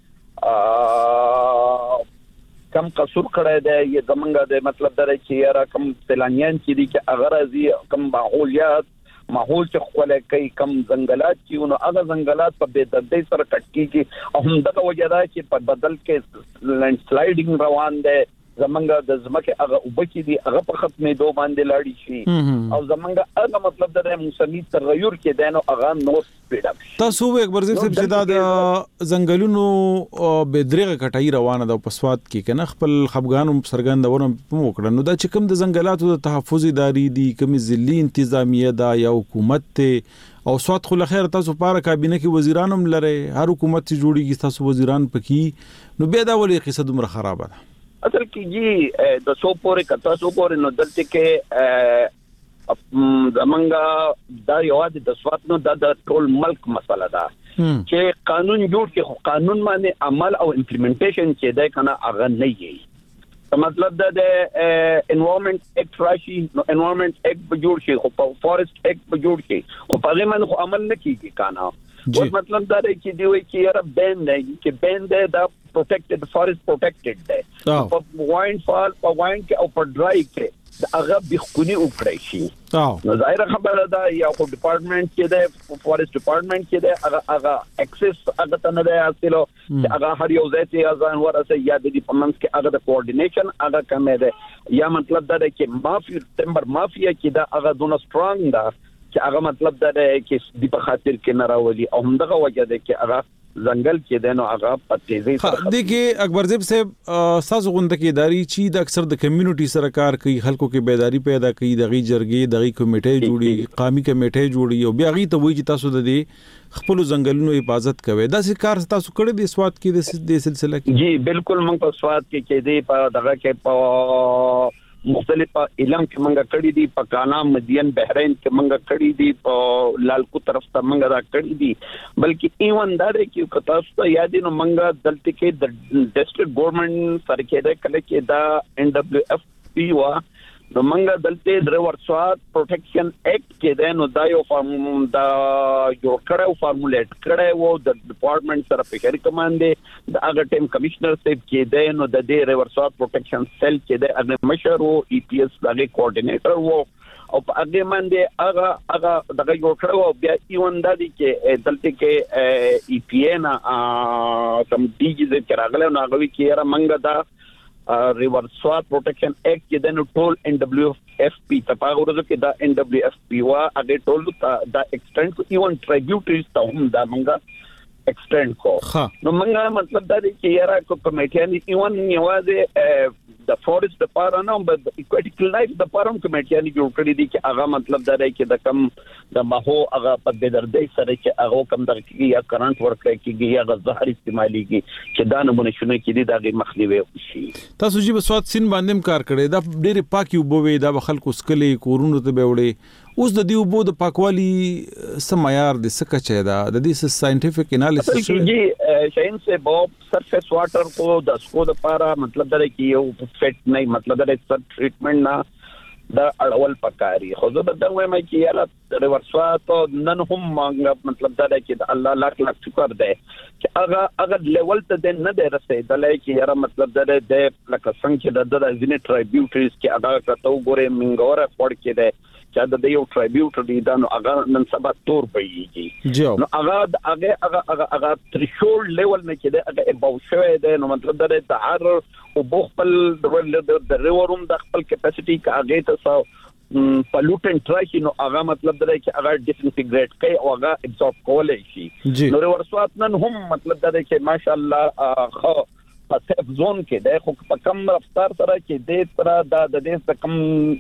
کم قصور کړی دی یا زمونږ د مطلب دا چې را کم سیلانیان چې دي چې هغه راځي کم ماحول چې خپل کوي کم ځنګلات چې نو هغه ځنګلات په بے دردۍ سره کټ کیږي او هم دغه وجه ده چې په بدل کې لینډ سلایډینګ روان دی زمونږ د ځمکې هغه وبکې دي هغه په ختمېدو باندې لاړی شي او زمونږ هغه مطلب د موسمي تغیر کې دی نو هغه نو سپیډ اپ شي. تاسو اکبر صاحب چې دا د ځنګلونو بدرغه کټای روانه ده په سواد کې کنه خپل خفګانو سرګندونه وکړه نو دا چې کوم د ځنګلاتو د تحفظ ادارې دي کوم ځلي انتظامیه ده یا حکومت ته او سواد خو لخر تاسو پاره کابینه کې وزیرانم لره هر حکومت چې جوړیږي تاسو وزیران پکې نو بیا دا ولې قصه دومره خراب ده اصل کې جی د سو پورې کتا سو پورې نو دلته کې زمونږ دا یوازې د سواد نو د ټول ملک مسله ده چې قانون جوړ کې خو قانون باندې عمل او امپلیمنټیشن چې ده کنه هغه نه وي. مطلب د انوایرنمنت ایکټ راشي نو انوایرنمنت ایکټ جوړ شي خو په فورست ایکټ جوړ شي خو په هغه باندې خو عمل نه کیږي کنه. او مطلب دا دی چې دی چې یاره بین دی چې بین دی دا پروټیکټډ فورست پروټیکټډ دی په وایند فال په وایند کې او په ډرای کې دا هغه بخونی وکړي شي نو ظاهر خبره ده یا خو ډپارټمنټ کې دی فورست ډپارټمنټ کې دی هغه اکسس هغه ته نه دی حاصلو هغه هر یو ځای ته ځان ورسه یا د پمنس کې هغه د کوارډینیشن هغه کم دی یا مطلب دا دی چې مافیا ټمبر مافیا کې دا هغه دونه سترونګ ده چې هغه مطلب دا دی چې د په خاطر کې نه راولي او همدغه وجه ده چې هغه ځنګل کې دنو هغه په تیزی سره د کې اکبر صاحب ساسو غونډه کې اداري چې د اکثر د کمیونټي سره کار کوي خلکو کې بیداری پیدا کوي دغه جرګې دغه کمیټې جوړي قومي کمیټې جوړي او بیا غي ته وایي چې تاسو د دې خپل ځنګلونو حفاظت کوي دا څه کار تاسو کړی د سواد کې د سلسله کې جی بالکل موږ په سواد کې دې په دغه کې په مختلف اعلان کې منګه کړی دي په کانا مدین بحرین کې منګه کړی دي په لالکو طرف ته منګه را کړی دي بلکې ایون دا دی چې کتا ست یادې نو منګه دلته کې د ډیسټریکټ ګورنمنت سره کې دا کله کې دا NWFP وا نو منګه دلته د ورسواد پروټیکشن ایکټ کې دا نو دا یو فارم دا یو کړو فارمولیټ کړو د ډپارټمنټ سره په شریک باندې د هغه ټیم کمشنر صاحب کې دا نو د دې ورسواد پروټیکشن سیل کې دا هغه مشر او EPS دغه کوارډینیټر وو او په هغه باندې هغه دغه یو کړو بیا ایون د دې کې دلته کې EPA نه سم دیږي چې راغله نو هغه کې را منګه دا ریورسواد پروټیکشن ایکټ کې د ټول NWFP تپاغ ورته کې دا NWFP وا هغه ټول دا ایکسټند کو ایون ټریبیوټریز ته هم دا منګه ایکسټند کو نو منګه مطلب دا دی چې یاره کو کمیټیانی ایون یوازې د فورست لپاره نه بل ایکویټیکل لایف د پاره کمیټیانی جوړ کړی دي چې هغه مطلب دا دی چې د کم د ماهو هغه په بدردۍ سره چې هغه کم درکې یا کرنٹ ورکړي کېږي یا غزهر استعماليږي چې دا نمونه شونه کې دي دا مخنیوي وشي. تاسو چې بسواد سین باندې کار کړی دا ډېر پاکي وبوي دا خلکو سکلي کورونو ته به وړي اوس د دې وبو د پاکوالي سميار د سکه چي دا د دې ساينټیفیک انالیسس جی شاین سے بوب سرفیس واټر کو د سکو د پاره مطلب دا کې یو فټ نه مطلب دا سر ټریټمنټ نه دا اول پکاري خو زه د وایم چې یاله ریورسوات نن هم مطلب دا چې الله لاک شکر دی چې هغه لیول ته نه دی رسیدلای چې یاره مطلب دا د لکه څنګه چې د ځینې ټرایبیوټریز کې هغه کتو ګوره منګوره پړ کې دی چې د یو ټرایبیوټری دا نو هغه نن سبا تور پېږي نو هغه تریشول لیول نه کې دی هغه ابو شوی دی نو مطلب دا د هر او بخپل د ریوروم د خپل کیپاسټي کاغه ته پلوټنټ راشي نو هغه مطلب دا چې هغه ډیسنټیګریټ کوي او هغه ابزورب کولای شي نو ورسوات نن هم مطلب دا چې ماشاءالله خو په سیف زون کې د خو په کم رفتار سره چې د تر د دې کم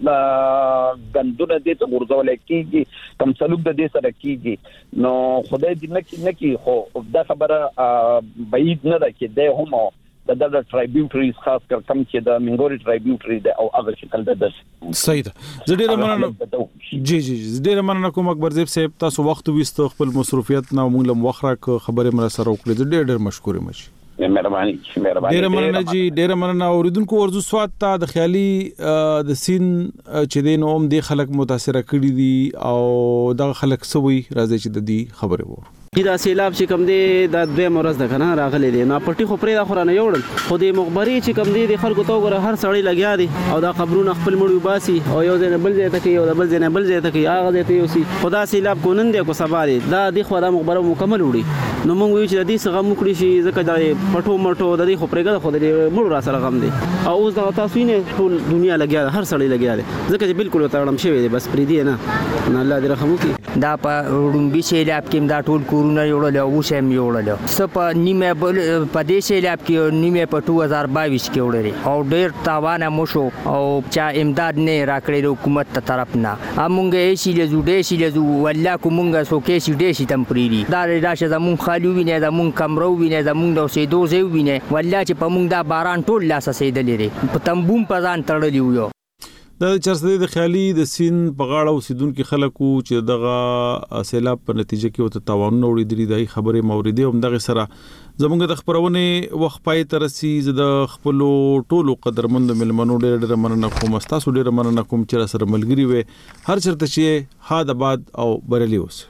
غندونه دې ته ورزول کېږي کم سلوک د دې سره کېږي نو خدای دې نه کې خو دا خبره بعید نه ده چې د هم د ټرایبیوټریز خاص کر کم چې د منګوري ټرایبیوټری د او هغه شکل د صحیح ده. زه ډیره مننه جی ډیره مننه کوم اکبر زیب صاحب، تاسو وخت وستو خپل مصروفیت نه موږ لم وخره خبره مر سره وکړه. ډیر مشکور یم. مهرباني ډیره مننه جی، ډیره مننه. اوریدونکو ورزو سواد ته د خیالي د سین چې دین اوم د خلک متاثر کړي دي او د خلک سوي راځي چې د دې خبره وو. دا سیلاب چې کوم دی د دوه مرز د کنه راغلي دي نه پټي خو پرې د خورانه یوړل خو د مخبري چې کوم دی د خلکو تو غره هر سړی لګیا دي او دا قبرونه خپل مړی باسي او یو ځای بل ځای ته یو بل ځای بل ځای ته هغه ځای ته یو سي خدا سیلاب کو نن دی کو سبا دی دا د خو د مخبره مکمل وړي نو موږ وی چې د دې څنګه مکړي شي ځکه د پټو مټو د دې خو پرېګه خو د مړو را سره غم دی او اوس دا تاسو نه ټول دنیا لګیا هر سړی لګیا دی ځکه چې بالکل تړم شوی دی بس پرې دی نه الله دې رحم وکړي. دا په وړومبي سیلاب کې دا ټول کورونه یوړل او شم یوړل سپ نیمه په دې سیلاب کې نیمه په 2022 کې وړل او ډېر تاوان مو شو او چا امداد نه راکړي د حکومت ته طرف نه امونګه یې شي له جوړې شي له والله کومګه سو کې شي دې شي تم پریری دا راشه زمون خالو ویني زمون کمرو ویني زمون د سیدو زی ویني والله چې په مونږ دا باران ټول لاس سیدل لري په تنبوم پزان تړلی یو. دا چرته د خیالي د سین په غاړه اوسیدونکو خلکو چې دغه سیلاب په نتیجه کې وته تاوانونه وړي دي خبره موریده هم دغه سره زمونږ د خبرونه وخت پای ترسي د خپل ټولو قدرمند ملمنو ډېر مننه کوم تاسو ډېر مننه کوم چې سره ملګری وي هر چرته چې هاد آباد او برلی اوس.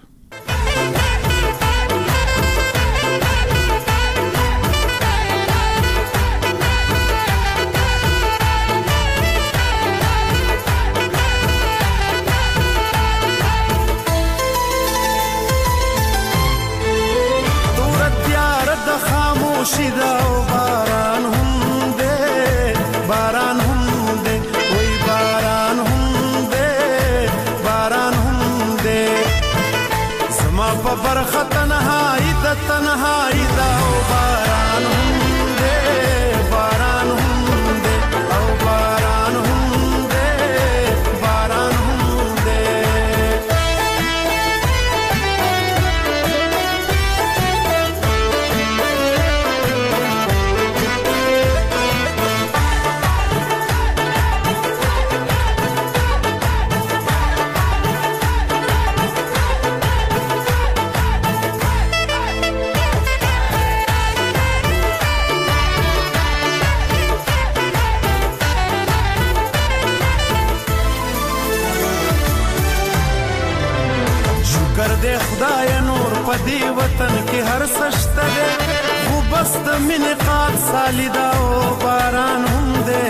شیدا او باران هم دے باران هم دے وای باران هم دے باران هم دے زما په برخه تنهایی دا او باران هم دے باران هم دے او باران هم دے باران هم دے. پدی وطن کې هر سشته ده خو بس د مینې قات سالیدا او باران هم ده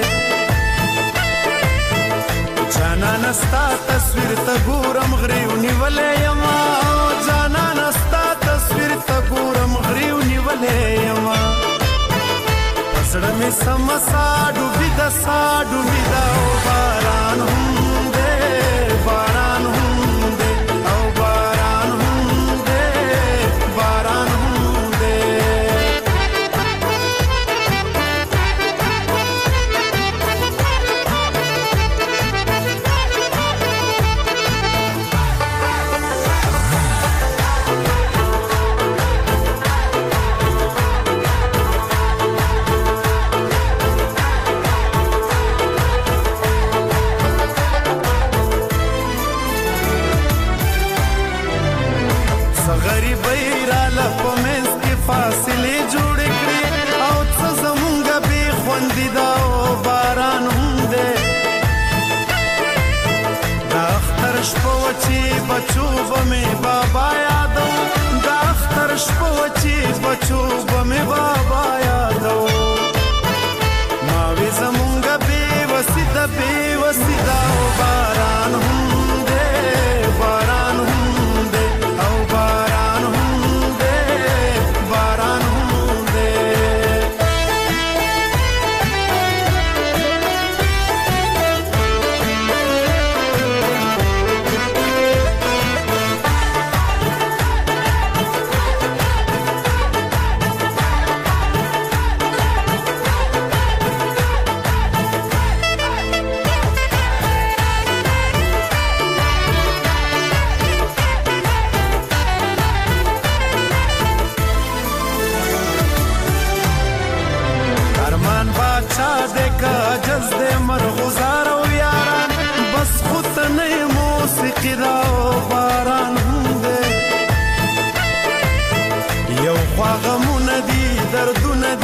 جانا نستا تصویر ته ګورم غریو نیولې یما جانا نستا تصویر ته ګورم غریو نیولې یما پسړه مې سمسا ډوبې دا او باران هم ده باران هم ده او باران هم ده باران هم ده. فاصله جوړ کړي او څه زمونږ به خوندې دا او باران هم ده دا اختر شپه چې بچو به مې بابا یادو دا اختر شپه چې بچو به مې بابا یادو ما وی زمونږ به وسیدا او باران هم ده باران هم ده او باران هم ده باران هم ده. باچا دې کا جز دې مرغزار او یاران بس خود نه موسیقي دا باران دې یو خواغمونه دي دردونه